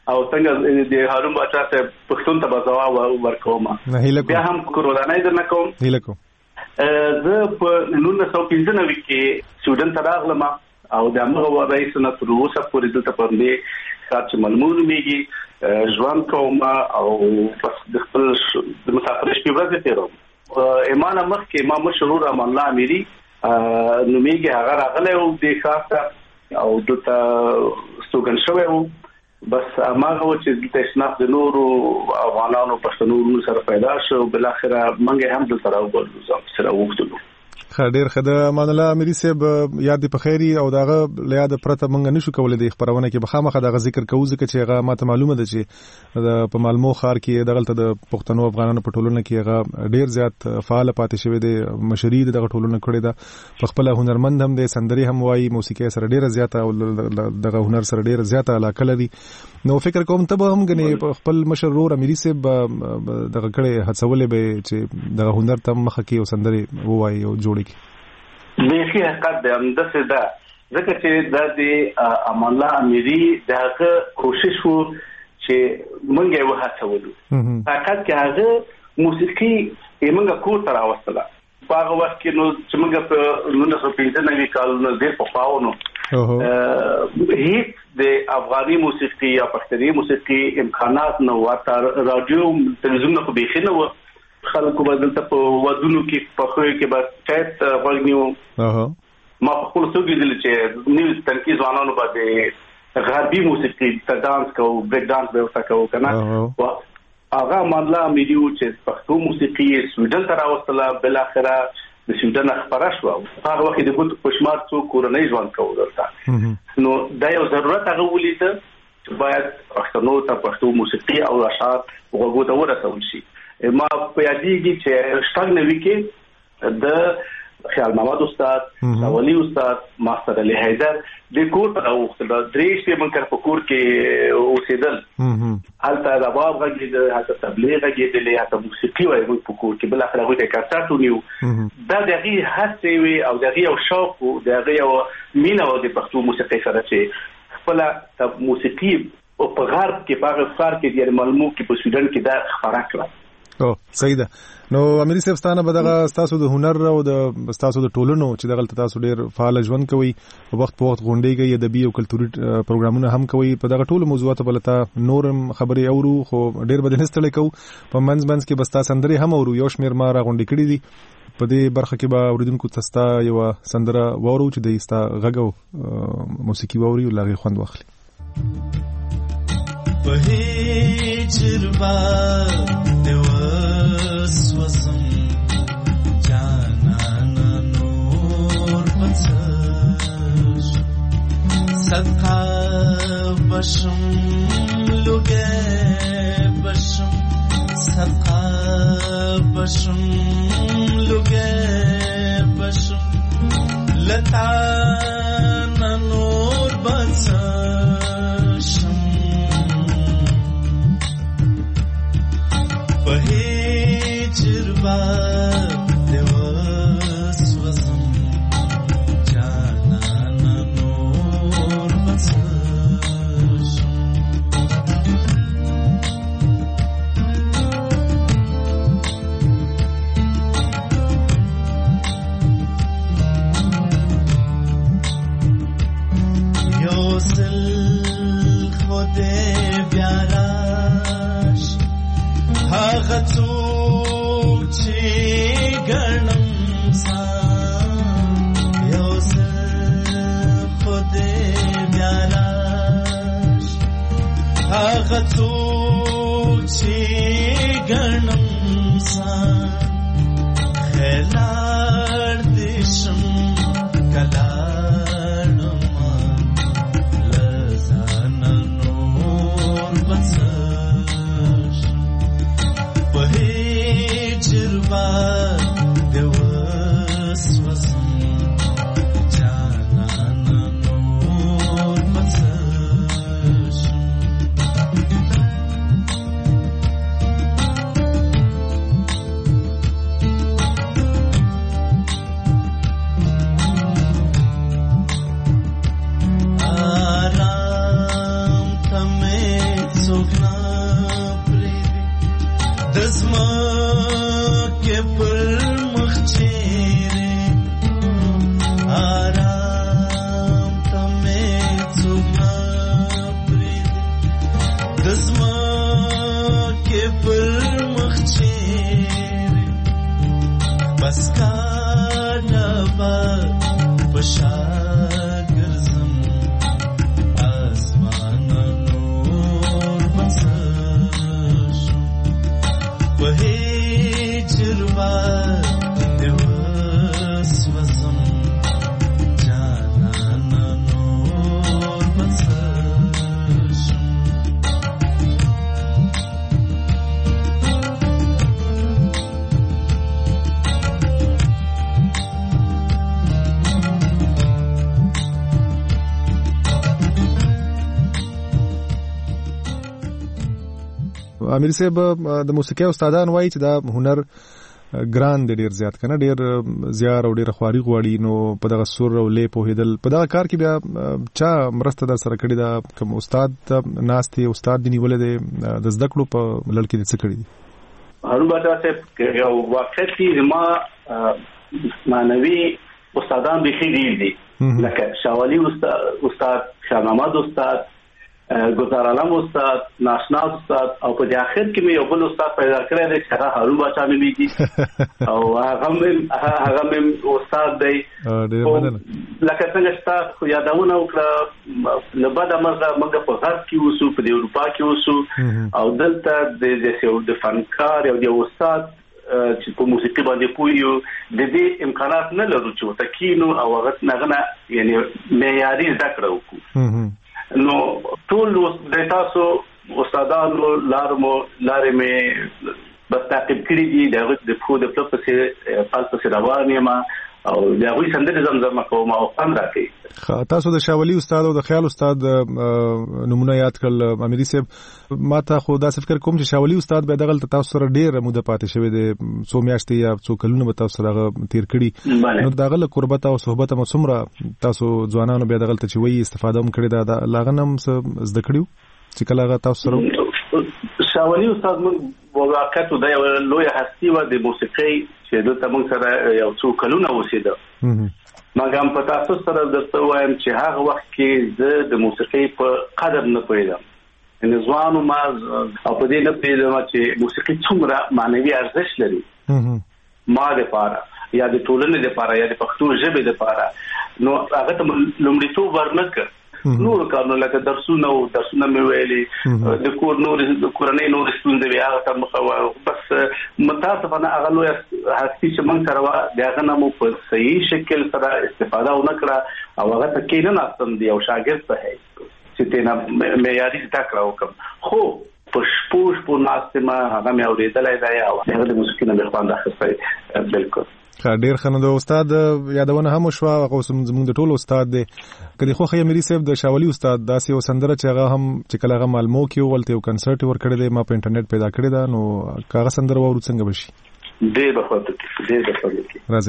او څنګه د هارون بچا ته پښتون ته بځوا ورکوم بیا هم کورولانه درنه کوم هیله کوم زه په نولس سوه پنځه نوي کې سویډن ته راغلم او د هغه رئیس نه تر اوسه پورې دلته پر دې کار چې ملمون میږي ژوند کوم او بس د خپل د مسافر شپې ورځې تیروم ایمان مخکې ما مشهور امان الله اميري نو میږي هغه راغلی و د ښار او دلته ستوګن شوی و بس هغه و چې دلته شناخت د نورو افغانانو پښتنو سره پیدا شو بل اخره منګه هم دلته راوګرځو ځم سره وختلو خډیر خد امان الله اميري صاحب یاد په خیری او داغه لیاد پرته مونږ نشو کولای د خبرونه کې بخامه دغه ذکر کوو ځکه چې هغه ماته معلومه ده چې د په مالمو خار کې دغلت د پښتنو افغانانو په ټولنه کې هغه ډیر زیات فعال پاتې شوی دی مشري دغه ټولنه کړې ده په خپل هنرمند هم دی سندري هم وایي موسیقي سره ډیر زیات او دغه هنر سره ډیر زیات علاقه لري نو فکر کوم ته به هم غني خپل مشر رور اميري صاحب دغه کړه هڅولې به چې دغه هنر ته مخه کې او سندري وایي او جوړي بیخي حقیقت دی همداسې ده ځکه چې دا د امان الله اميري دغه کوشش وو چې موږ یې وهڅولو حقیقت کې هغه موسیقي یې موږ کور ته راوستله په هغه وخت کې نو چې موږ په نولس سوه پنځه نوي کال نه ډېر پخوا نو هیڅ د افغاني موسیقي یا پښتني موسیقي امکانات نه ورته رادیو تلویزیون خو بیخي نه و خلکو بدلته په ودونو کې په خو کې بس چات غوښنیو ما په خپل څو کې دل چې نیو تنکي ځوانانو باندې غربي موسیقي ته دانس کو بریک دانس به وتا کو کنه هغه مانلا میډیو چې پښتو موسیقي سویډن ته راوستله بل اخره د سویډن خبره شو هغه وخت د ګوت پښمار څو کورنۍ ځوان کو درته نو دا یو ضرورت هغه ولیده چې باید پښتنو ته پښتو موسیقي او اشعار وګورو ته ورسول شي ما په یادېږي چې شپږ نوي کې د خیال محمد استاد ولی استاد ماستر علي حیدر د کور ته راوختل درې شپې من په کور کې اوسېدل هلته د باب غږیدل هلته تبلیغ غږیدل هلته موسیقي وایي په کور کې بل اخر هغوی ته کارسات ونیو دا د هغې هڅې وې او د هغې یو شوق و د هغې یو مینه وه د پښتو موسیقۍ سره چې خپله موسیقي په غرب کې په هغه ښار کې د ملمو کې په سویډن کې دا خپره کړه او صحیح ده نو اميري صاحب ستانه به دغه تاسو د هنر او د تاسو د ټولنو چې دغه تاسو ډیر فعال ژوند کوي په وخت په وخت غونډې کوي ادبي او کلتوري پروګرامونه هم کوي په دغه ټولو موضوعاتو بلته نورم خبري اورو خو ډیر بدنستل کو په منځ منځ کې بستا سندري هم اورو یو شمیر ما را غونډې کړې دي په دې برخه کې به اوریدونکو تاسو یو سندره وورو چې د استا غږو موسیقي ووري او لاغي خوند واخلي په هجربا وسوسم جانانا نور بچش صدقه بشم لگه بشم صدقه بشم لگه بشم لطانا نور بچشم Chirba devas vasam jana nanor basasham yosil khode pyarash haqatu गणम सा खुदे प्याराश आगतु छी गणम सा खैलार दिशम कलाडमा लजाना नूर बसश पहे चिरबा زما کې پر مخ چیرې آرام ته مې څوک نه پرېږدي د زما کې پر مخ چیرې بس کاڼه به په شا ګرځم اسمانه نور به څه شم په هجر باندې وسوځم جانانه نور به څه شم امیر صاحب د موسیقي استادان وایي چې دا هنر ګران دی ډیر زیات کنه ډیر زیار او ډیر خواري غواړي نو په دغه سور او لې په هیدل په دغه کار کې بیا چا مرسته در سره کړی دا کوم استاد ناستي استاد دی نیولې د زده کړو په لړ کې څه کړی دي هارون بابا صاحب یو وخت کې ما معنوي استادان به ډیر دي لکه شاولی استاد استاد شاهنامه استاد گزار علم استاد ناشنا استاد او په اخر کې مې یو بل استاد پیدا کړی دی چې هغه هارون بچا مې میږي او هغه مې هغه مې استاد دی لکه څنګه چې یادونه وکړه لبد امرغه موږ په غرب کې اوسو په اروپا کې اوسو او دلته د د فنکار او د استاد چې په موسیقي باندې پویو د دې امکانات نه لرو چې وتکینو او هغه نغنه یعنی معیاري ذکر وکړو نو ټول د تاسو استادانو لارمو لارې مې بس تعقیب کړی دي دغه د خو د خپل څه فلسفه څه روان یم او دغه سندره زمزمه کوم او فن راکې تاسو د شاولی استاد او د خیال استاد نمونه یاد کړل اميري صاحب ما ته خو دا فکر کوم چې شاولی استاد به دغه تاسو سره ډیر موده پاتې شوی دی څو میاشتې یا څو کلونه به تاسو سره تیر کړی نو دغه له قربت او صحبت مو څومره تاسو ځوانانو به دغه ته چې وایي استفاده هم کړی دا لاغنم زده کړیو چې کله تاسو سره شاولی استاد موږ واقعیت د یو لوی هستی و د موسیقي چې د تمون سره یو څو کلونه اوسېده مګم په تاسو سره درته وایم چې هغه وخت کې زه د موسیقي په قدر نه پوهیدم ان ځوانو ما او په دې نه پوهیدم چې موسیقي څومره معنوي ارزښت لري ما د پاره یا د ټولنې د پاره یا د پښتو ژبې د پاره نو هغه ته لومړیتوب ورنکړ نور کارونه لکه درسونه او درسونه مې ویلي د کور نور د کورنۍ نور ستونزې بیا هغه ته مخه بس متاسفانه هغه لوی هستی چې موږ سره هغه نه مو په صحیح شکل سره استفاده ونکړه او هغه ته کې نه ناستم دی او شاګرد په هي چې تینا معیاري زده کړو کوم خو پښپوش په ناستمه هغه مې اورېدلای دی او هغه د موسیقي نه خوند اخیستی بالکل ډیر خنه د استاد یادونه هم شو هغه زموږ د ټولو استاد دی کله خو خې اميري صاحب د شاولی استاد داسې وسندره چې هغه هم چې کله هغه معلومو کې ولته یو کنسرت ورکړی دی ما په انټرنیټ پیدا کړی دا نو هغه سندره وورو څنګه بشي ډیر بخوته ډیر بخوته راځي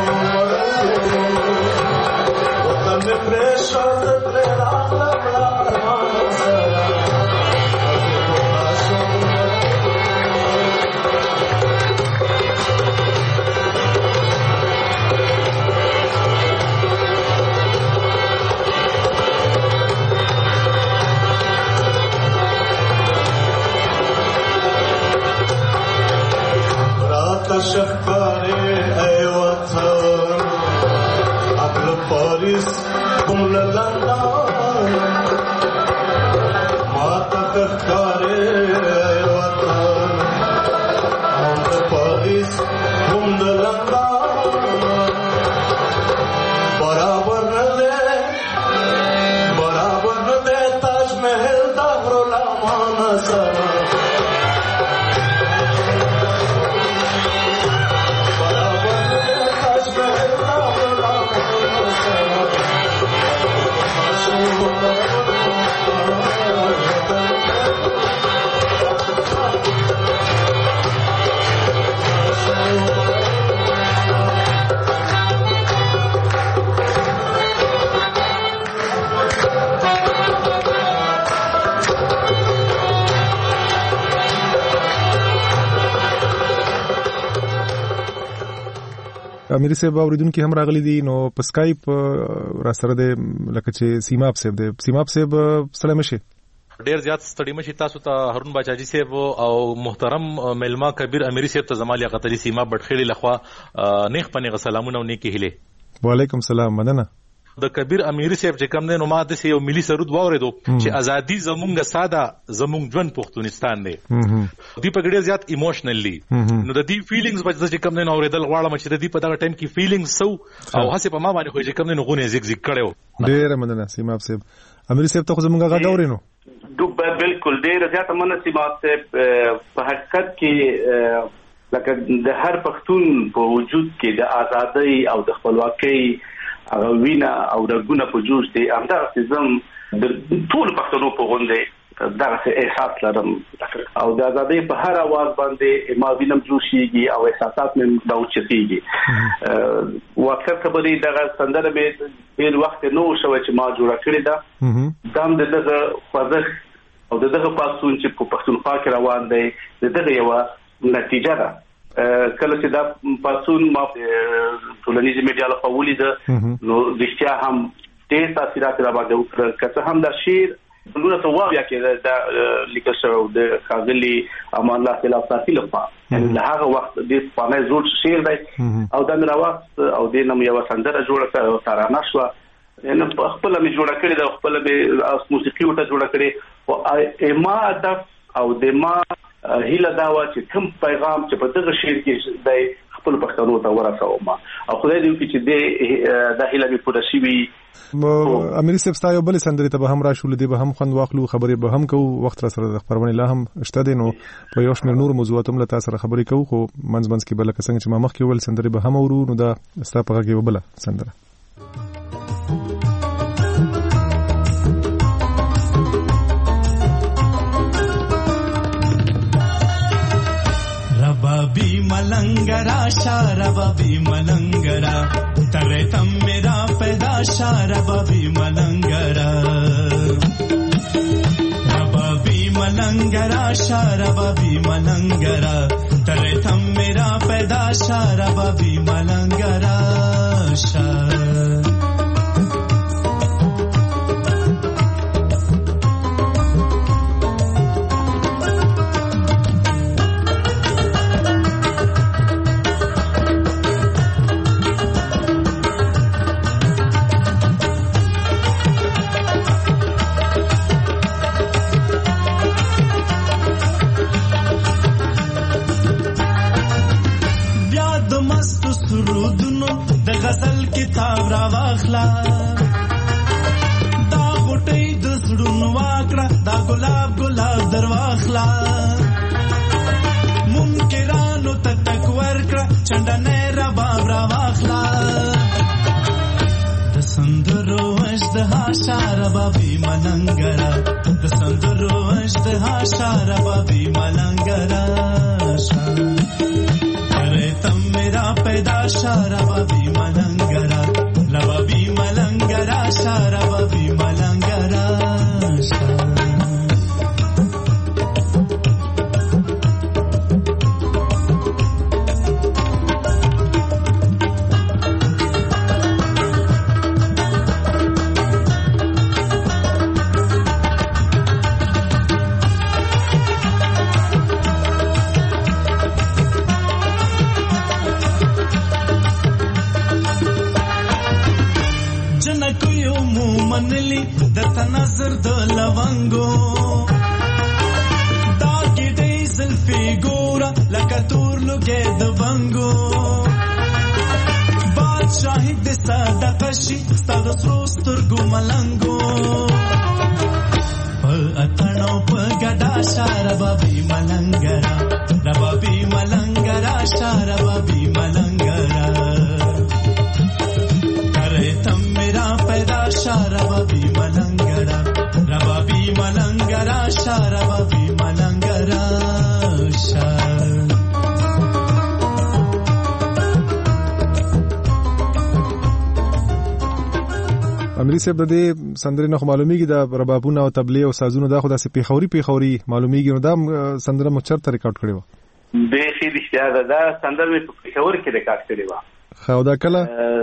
Pressure, the پاریس کوم لندن ما ته ښکارې وطن هم د پاریس هم د لندن برابر نه دی برابر نه دی تاج محل د غلامان سره امیر صاحب اوریدونکو هم راغلي دي نو په سکایپ را سره د لکه چې سیماب صاحب د سیماب صاحب سلام شي ډیر زیات ستړي مشي تاسو ته هارون باچاجي صاحب او محترم ملما کبیر امیر صاحب ته زمالیا قطری سیماب بټخېلی لخوا نیخ پنه سلامونه او نیکی هله وعلیکم السلام مننه د کبیر امیر صاحب چې کوم نه نو ماته سي یو ملي سرود واوریدو چې ازادي زمونږ ساده زمونږ ژوند پښتونستان دی دی په ډیر زیات ایموشنلی نو د دې فیلینګز په چې کوم نه اوریدل غواړم چې د دې په دغه ټایم کې فیلینګز سو او هڅه په ما باندې خو چې کوم نه غونه زیګ زیګ کړو ډیر مننه سیماب صاحب امیر صاحب ته زمونږ غا غوړینو دوه بالکل ډیر زیات مننه سیماب صاحب په حقیقت کې لکه د هر پښتون په وجود کې د ازادۍ او د خپلواکۍ هغه وینا او رګونه په جوش دي همدغه زم د ټول پښتنو په غونډه دغه احساس لرم او د ازادۍ په هر आवाज باندې ما وینم جوشيږي او احساسات مې راوچتيږي واکثر خبرې دغه سندره به ډیر وخت نو شو چې ما جوړ کړی دا دام دغه خوځښت او دغه پاسون چې په پښتونخوا کې روان دی دغه یو نتیجه ده کله چې دا پاسون ما ټولنیزه میډیا له قولی ده نو رښتیا هم ډېر تاثیرات را باندې وکړل که هم دا شعر بلونه ته وایا کې دا لیکل شو د خاغلی امان الله خلاف ساتي لپاره یعنی هغه وخت د پانه زوړ شعر دی او دا مراوخت او د نوم یو سندره جوړه کړه او ترانه شو یعنی خپل می جوړه کړې دا خپل به موسیقي وته جوړه کړې او ما ادب او د ما هیله دا و چې کوم پیغام چې په دغه شعر کې د خپل پښتنو ته ورسوم او خدای دې وکړي چې د هیله به پوره شي امیر صاحب ستاسو بل سندري ته به هم راشول دي به هم خوند واخلو خبرې به هم کوو وخت را سره د خبرونه لا هم شته دي نو په یو شمېر نور موضوعات هم له تاسو سره خبرې کوو خو منځ منځ کې بل څنګه چې ما مخکې ول سندري به هم ورو نو دا ستاسو په کې بل سندره रबाबी मलंगरा शारबाबी मलंगरा तरे तम मेरा पैदा शारबाबी मलंगरा रबाबी मलंगरा शारबाबी मलंगरा तरे तम मेरा पैदा शारबाबी मलंगरा शार غزل کتاب را واخلا دا غټي د زړونو واکړه دا ګلاب ګلاب در واخلا منکرانو ته تک ورکړه چندنه را باب را واخلا د سندرو اجدها شاربابي ملنګرا د سندرو اجدها شاربابي ملنګرا तम मेरा पैदा शारबाबी मलंगरा लबाबी मलंगरा शारबाबी मलंगरा منلی د تنظر د لونګو دا ګډې زلفي ګورا لکه تور لګې د ونګو بادشاہي د صدقه شي ستاسو سرو سترګو ملنګو په اتنو په ګډا شاربابي ملنګرا ربابي ملنګرا شاربابي ملنګرا کرے تم میرا پیدا شاربابي ملنګرا ربابي ملنګرا شاربابي ملنګرا شار امری صاحب د دې سندرې نه معلومیږي د ربابونه او تبلیغ او سازونو دا خو د پیښوري پیښوري معلومیږي نو دا سندره مو چرته ریکارډ کړی و به خې د اشتیاق دا سندره په پیښور کې ریکارډ کړی و خو دا کله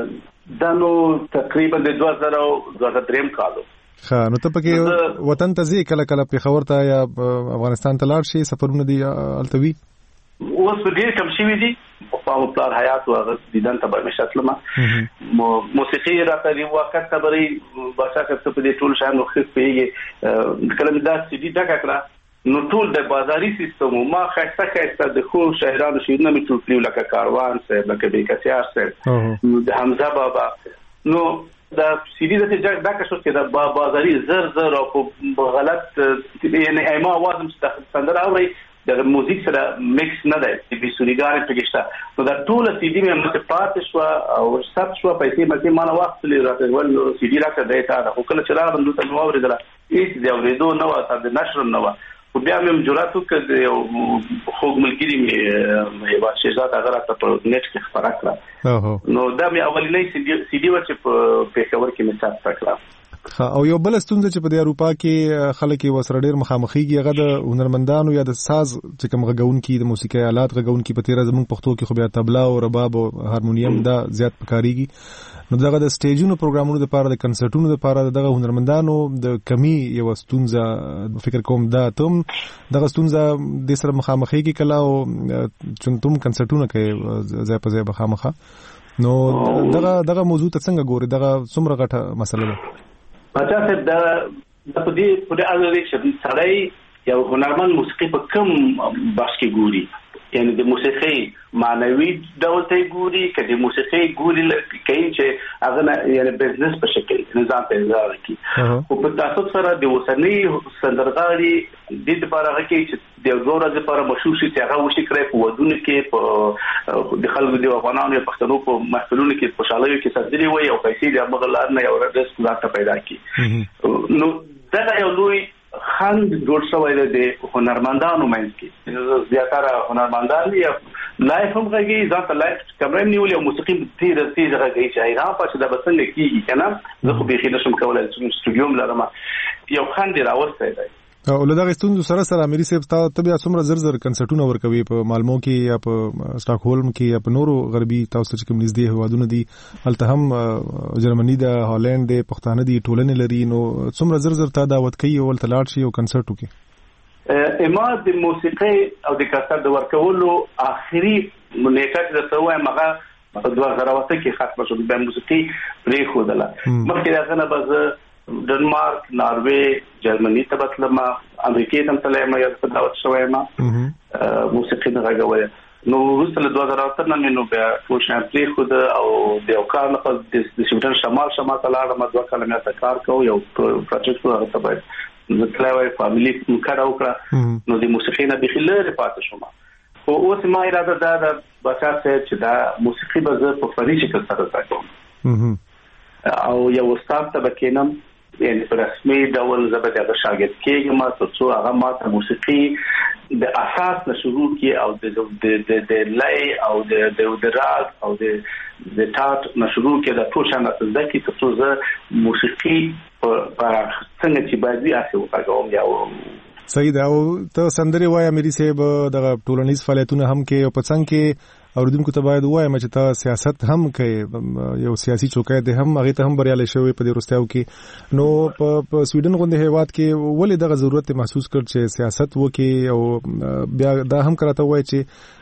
دا نو تقریبا د دوه زره دوه زره درې کالو ها نو ته پکې وطن ته ځې کله کله پیښور ته یا افغانستان ته لاړ شي سفرونه دي التوي اوس ډېر کم شوي دي په پلان حیات او دیدن ته به مشتلمه موسیقي راته دی وخت ته بری باشا کته په دې ټول شان وخت پیږي کله دا سي دي دا کړه نو ټول د بازاري سیستم ما خاصه خاصه د خو شهرانو شینه می ټول کلیو لکه کاروان سره لکه بیکسیار سره د حمزه بابا نو دا سیدی د چې دا که څه د بازاري زر زر او غلط یعنی ایما आवाज مستندره اوري د موزیک سره میکس نه دی چې به سوريګار پکښتا نو دا ټول سیدی مې مته پاتې شو او سب شو پیسې مته ما نه وخت لري راته ول سیدی راته دیتا دا خو کله چې را بندو ته نو اوریدل هیڅ دی اوریدو نو تاسو د نشر نو خو بیا مې جرأت وکړ یو خوګ ملګری مې یو شهزاده هغه راته په نت کې خبره کړه نو دا مې اولنۍ سیدی و چې په پیښور کې مې ثبت کړه او یو بل ستونزه چې په د اروپا کې خلک وسره ډېر مخامخيږي هغه د هنرمندانو یا د ساز چې کوم غږون کې د موسیقي آلات غږون کې په تیر زمون پښتو کې خو بیا تبلا او رباب او هارمونیم دا زیات پکاريږي نو دغه د سټیجونو پروګرامونو لپاره د کنسرټونو لپاره دغه هنرمندانو د کمی یو ستونزه فکر کوم دا تم دغه ستونزه د سره مخامخيږي کله او چونتم کنسرټونه کې ځای په ځای بخامخه نو دغه دغه موضوع ته څنګه ګوري دغه څومره غټه مسله ده پچا صاحب دا د پدې پدې اړه چې سړی یو هنرمند موسیقي په کوم باس کې ګوري یعنی د موسیقي معنوي ډول ته ګوري کله موسیقي ګوري کین چې هغه یعنی بزنس په شکل نظام په ځای کې او په تاسو سره د وسنۍ سندرغاړي د لپاره کې چې د زوره لپاره مشهور شي چې هغه وشي کړی په ودونه کې په د خلکو د افغانانو په پښتنو په محفلونو کې خوشاله کې سندري وي او پیسې د مغلار نه یو رس ځات پیدا کی نو دا یو لوی خند جوړ شوی دی د هنرمندانو منځ کې زیاتره هنرمندان دي لایف هم غږی ځکه لایف کمرې نیولې او موسیقي تیر تیر غږی چې هغه پښه د بسنګ کیږي کنه زه خو به خې نشم کولای چې استودیو لرم یو خند راوځي دی او له دغه ستونزو سره سره امری صاحب تاسو بیا څومره زر زر کنسرټونه ورکوي په مالمو کې یا په سټاکهولم کې یا په نورو غربي تاسو چې کوم نږدې هوادونه دي هلته هم جرمني د هالند د پښتانه دي ټولنې لري نو څومره زر زر تا دعوت کوي او ولته لاړ شي او کنسرټ وکړي اما د موسیقي او د کنسرټ د ورکولو اخري نیټه د توه مغه په دوه زره وته کې ختم شو د موسیقي پرې خودله مخکې دا نه بز ډنمارک ناروې جرمني ته بتلم امریکا ته تلم یا په دعوت شوم موسیقي نه راغوي نو وروسته له دوه زره اته نه نو بیا ټول شان پرې خود او د یو کار نه د سویډن شمال شمال ته لاړم دوه کاله مې تا کار کوم یو پروجیکټ هغه ته باید نتلاوي فاميلي کار وکړه نو د موسیقي نه د خلل پاتې شوم او اوس ما اراده دا د بچا چې دا موسیقي به په فني شکل سره راځم او یو استاد ته بکینم یعنی په رسمي ډول زبر د شاګرد کې ما څو هغه ما ته موسیقي د اساس نه شروع کی او د د د لای او د د راګ او د د ټاټ نه شروع کی د ټول شان د ځکه څو ز موسیقي په څنګه چې باندې اسه وکړم یا صحیح دا او ته سندري وای امری صاحب د ټولنیز فعالیتونه هم کې او په څنګه کې اوردونکو ته باید وایم چې ته سیاست هم کوي یو سیاسي چوکۍ ده هم هغه ته هم بریالي شوی په دې وروستیو کې نو په سویډن غونډه هیواد کې ولې دغه ضرورت محسوس کړ چې سیاست وکي او بیا دا هم کراته وای چې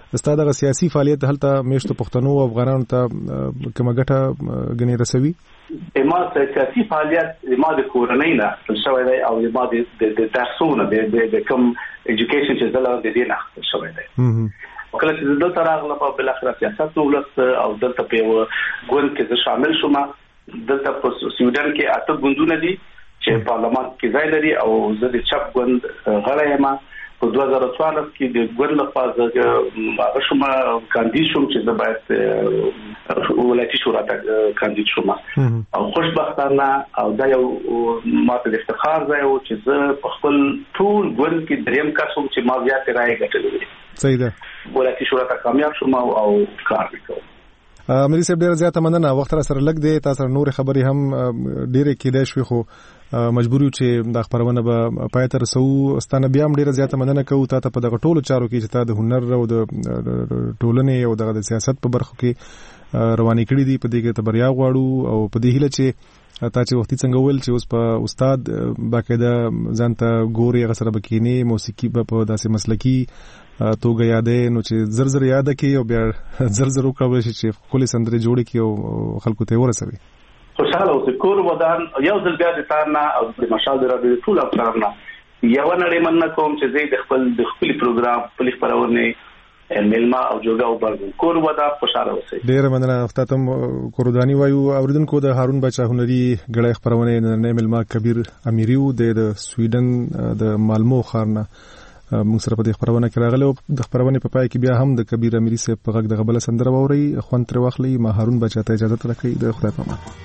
ستاسو د سیاسي فعالیت هلته میشتو پښتنو او افغانانو ته کومه ګټه غني رسوي؟ ما سیاسي فعالیت ما د کورنۍ نه شوی دی او ما د درسونه د کوم ایجوکیشن چې زله د دې نه شوی دی. کله چې دلته راغله په بل اخر سیاست نو ولست او دلته په یو ګوند کې زه شامل شوم. دلته په سویډن کې اته ګوندونه دي چې پارلمان کې ځای لري او زه د چپ ګوند غړی یم. په دوه زره څوارلس کې د ګوند لپاره هغه شوم کاندید شوم چې زه باید ولایتي شورا ته کاندید شوم او خوشبختانه او دا یو ماته د افتخار ځای و چې زه په خپل ټول ګوند کې دریم کس وم چې ما زیاتې رایې ګټلې. صحیح ده. ولایتي شورا ته کامیاب شوم او کار وکړم. ملي صاحب ډیره زیاته مننه. وخت را سره لګ دی، تاسو نور خبرې هم ډیره کېدای شوي خو مجبور یو چې د خبرونه به پای ته رسو. ستانه بیا هم ډیره زیاته مننه کوو تاسو په دغه ټولو چارو کې چې تاسو د هنر او د ټولنې او د سیاست په برخو کې رواني کړی دي. په دې کې ته بریا غواړو او په دې هیله چې تا چې وختي څنګه ول چې اوس په استاد باقاعده ځان ته ګوري هغه سره بکینی موسیقي په داسې مسلکی توګه یادې نو چې زر زر یاد کړي او بیا زر زر وکړل شي چې خپل سندرې جوړ کړي او خلکو ته ورسوي. خوشاله اوسئ. کور ودان یو ځل بیا د تارنا او د مشال د راډیو ټول افرادنا یو نړۍ مننه کوم چې زه د خپل د خپل پروګرام خپل خبرونه ملما او جوګه او برګ کور ودا خوشاله اوسئ. ډیر مننه. تاسو کوردانی وایو اوریدونکو د هارون بچا هنري غړې خبرونه نه ملما کبیر امیریو د سویډن د مالمو خارنه موږ سره په دې خبرونه کې راغلو. د خبرونه په پای کې بیا هم د کبیر امیری صاحب په غږ د غبل سندره ووري خوان تر واخلي. ما هارون بچا ته اجازه ترکې د خدای په امان.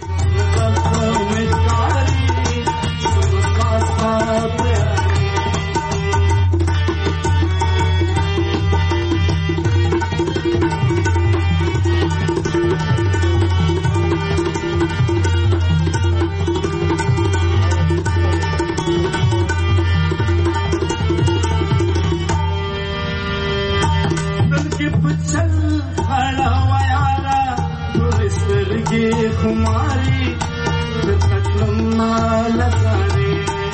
हमारी तकलम्मा लजारे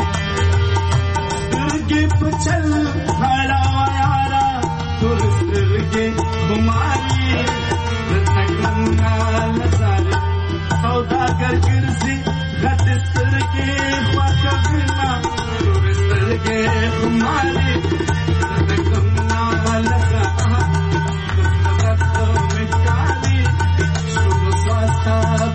दुर्गे पचल खड़ा यारा दुर्गे हमारी तकलम्मा लजारे सौदागर गिरजी घट सर के ख्वाजा बिना दुर्गे हमारी तकलम्मा लजारे मिटाली शुभ स्वास्थ्य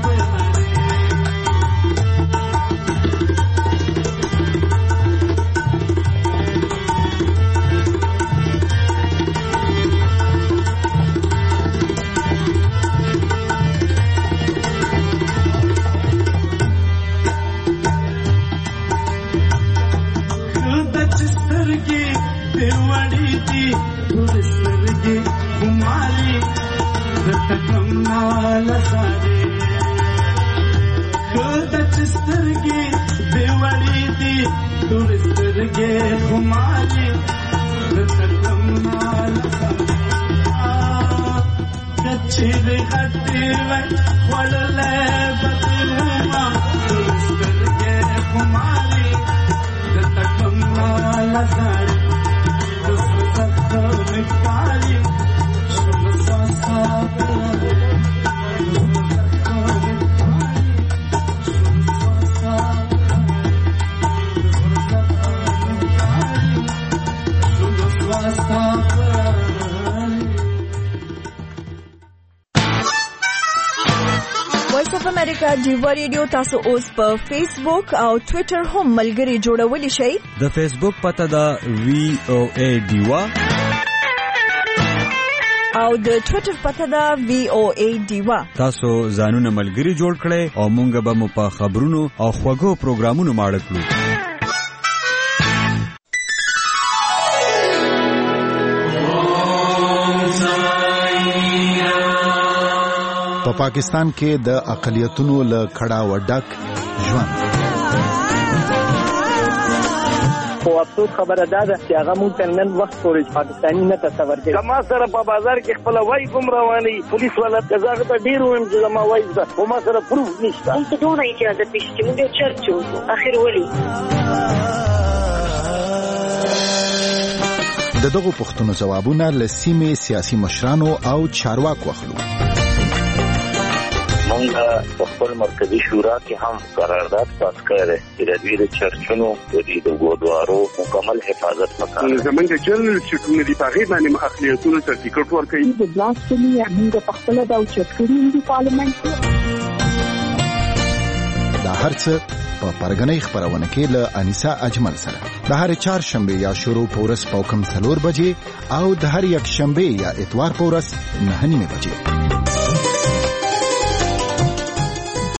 دیوا ریډیو تاسو اوس په فیسبوک او ټوئیټر هم ملګري جوړولی شئ. د فیسبوک پته دا وی او ای دیوا او د ټوئیټر پته دا وی او ای دیوا. تاسو ځانونه ملګري جوړ کړئ او مونږ به مو په خبرونو او خوږو پروګرامونو ماړه کړو. په پا پاکستان کې د اقلیتونو له کړه وډک ژوند خو افسوس خبره ده چې هغه مونږ ته نن وخت پورې پاکستاني نه تصور کوي. کما سره په بازار کې خپل وای کوم رواني پولیس ولا قزاغه ته ډیر ویم چې ما وای ده خو ما سره پروف نشته. مونږ ته ډونه اجازه پېښ چې مونږ چرچو اخر ولي د د دغو پوښتنو ځوابونه له سیمې سیاسي مشرانو او چارواکو اخلو. مونږ په خپل مرکزی شورا کې هم قرارداد پاس کړی چې د دوی د چرچونو د دې د ګودوارو مکمل حفاظت وکړي. زمونږ جنرال چټونه دی په هغه باندې اقلیتونو ته ټیکټ ورکړي. د بلاک کلی موږ په خپل د چټکړي د پارلیمنت دا هرڅه په پرګنۍ خبرونه کې له انیسا اجمل سره د هر چهار شنبه یا شروع پورس پوکم څلور بجې او د هر یک شنبه یا اتوار پورس نه نیمه بجې.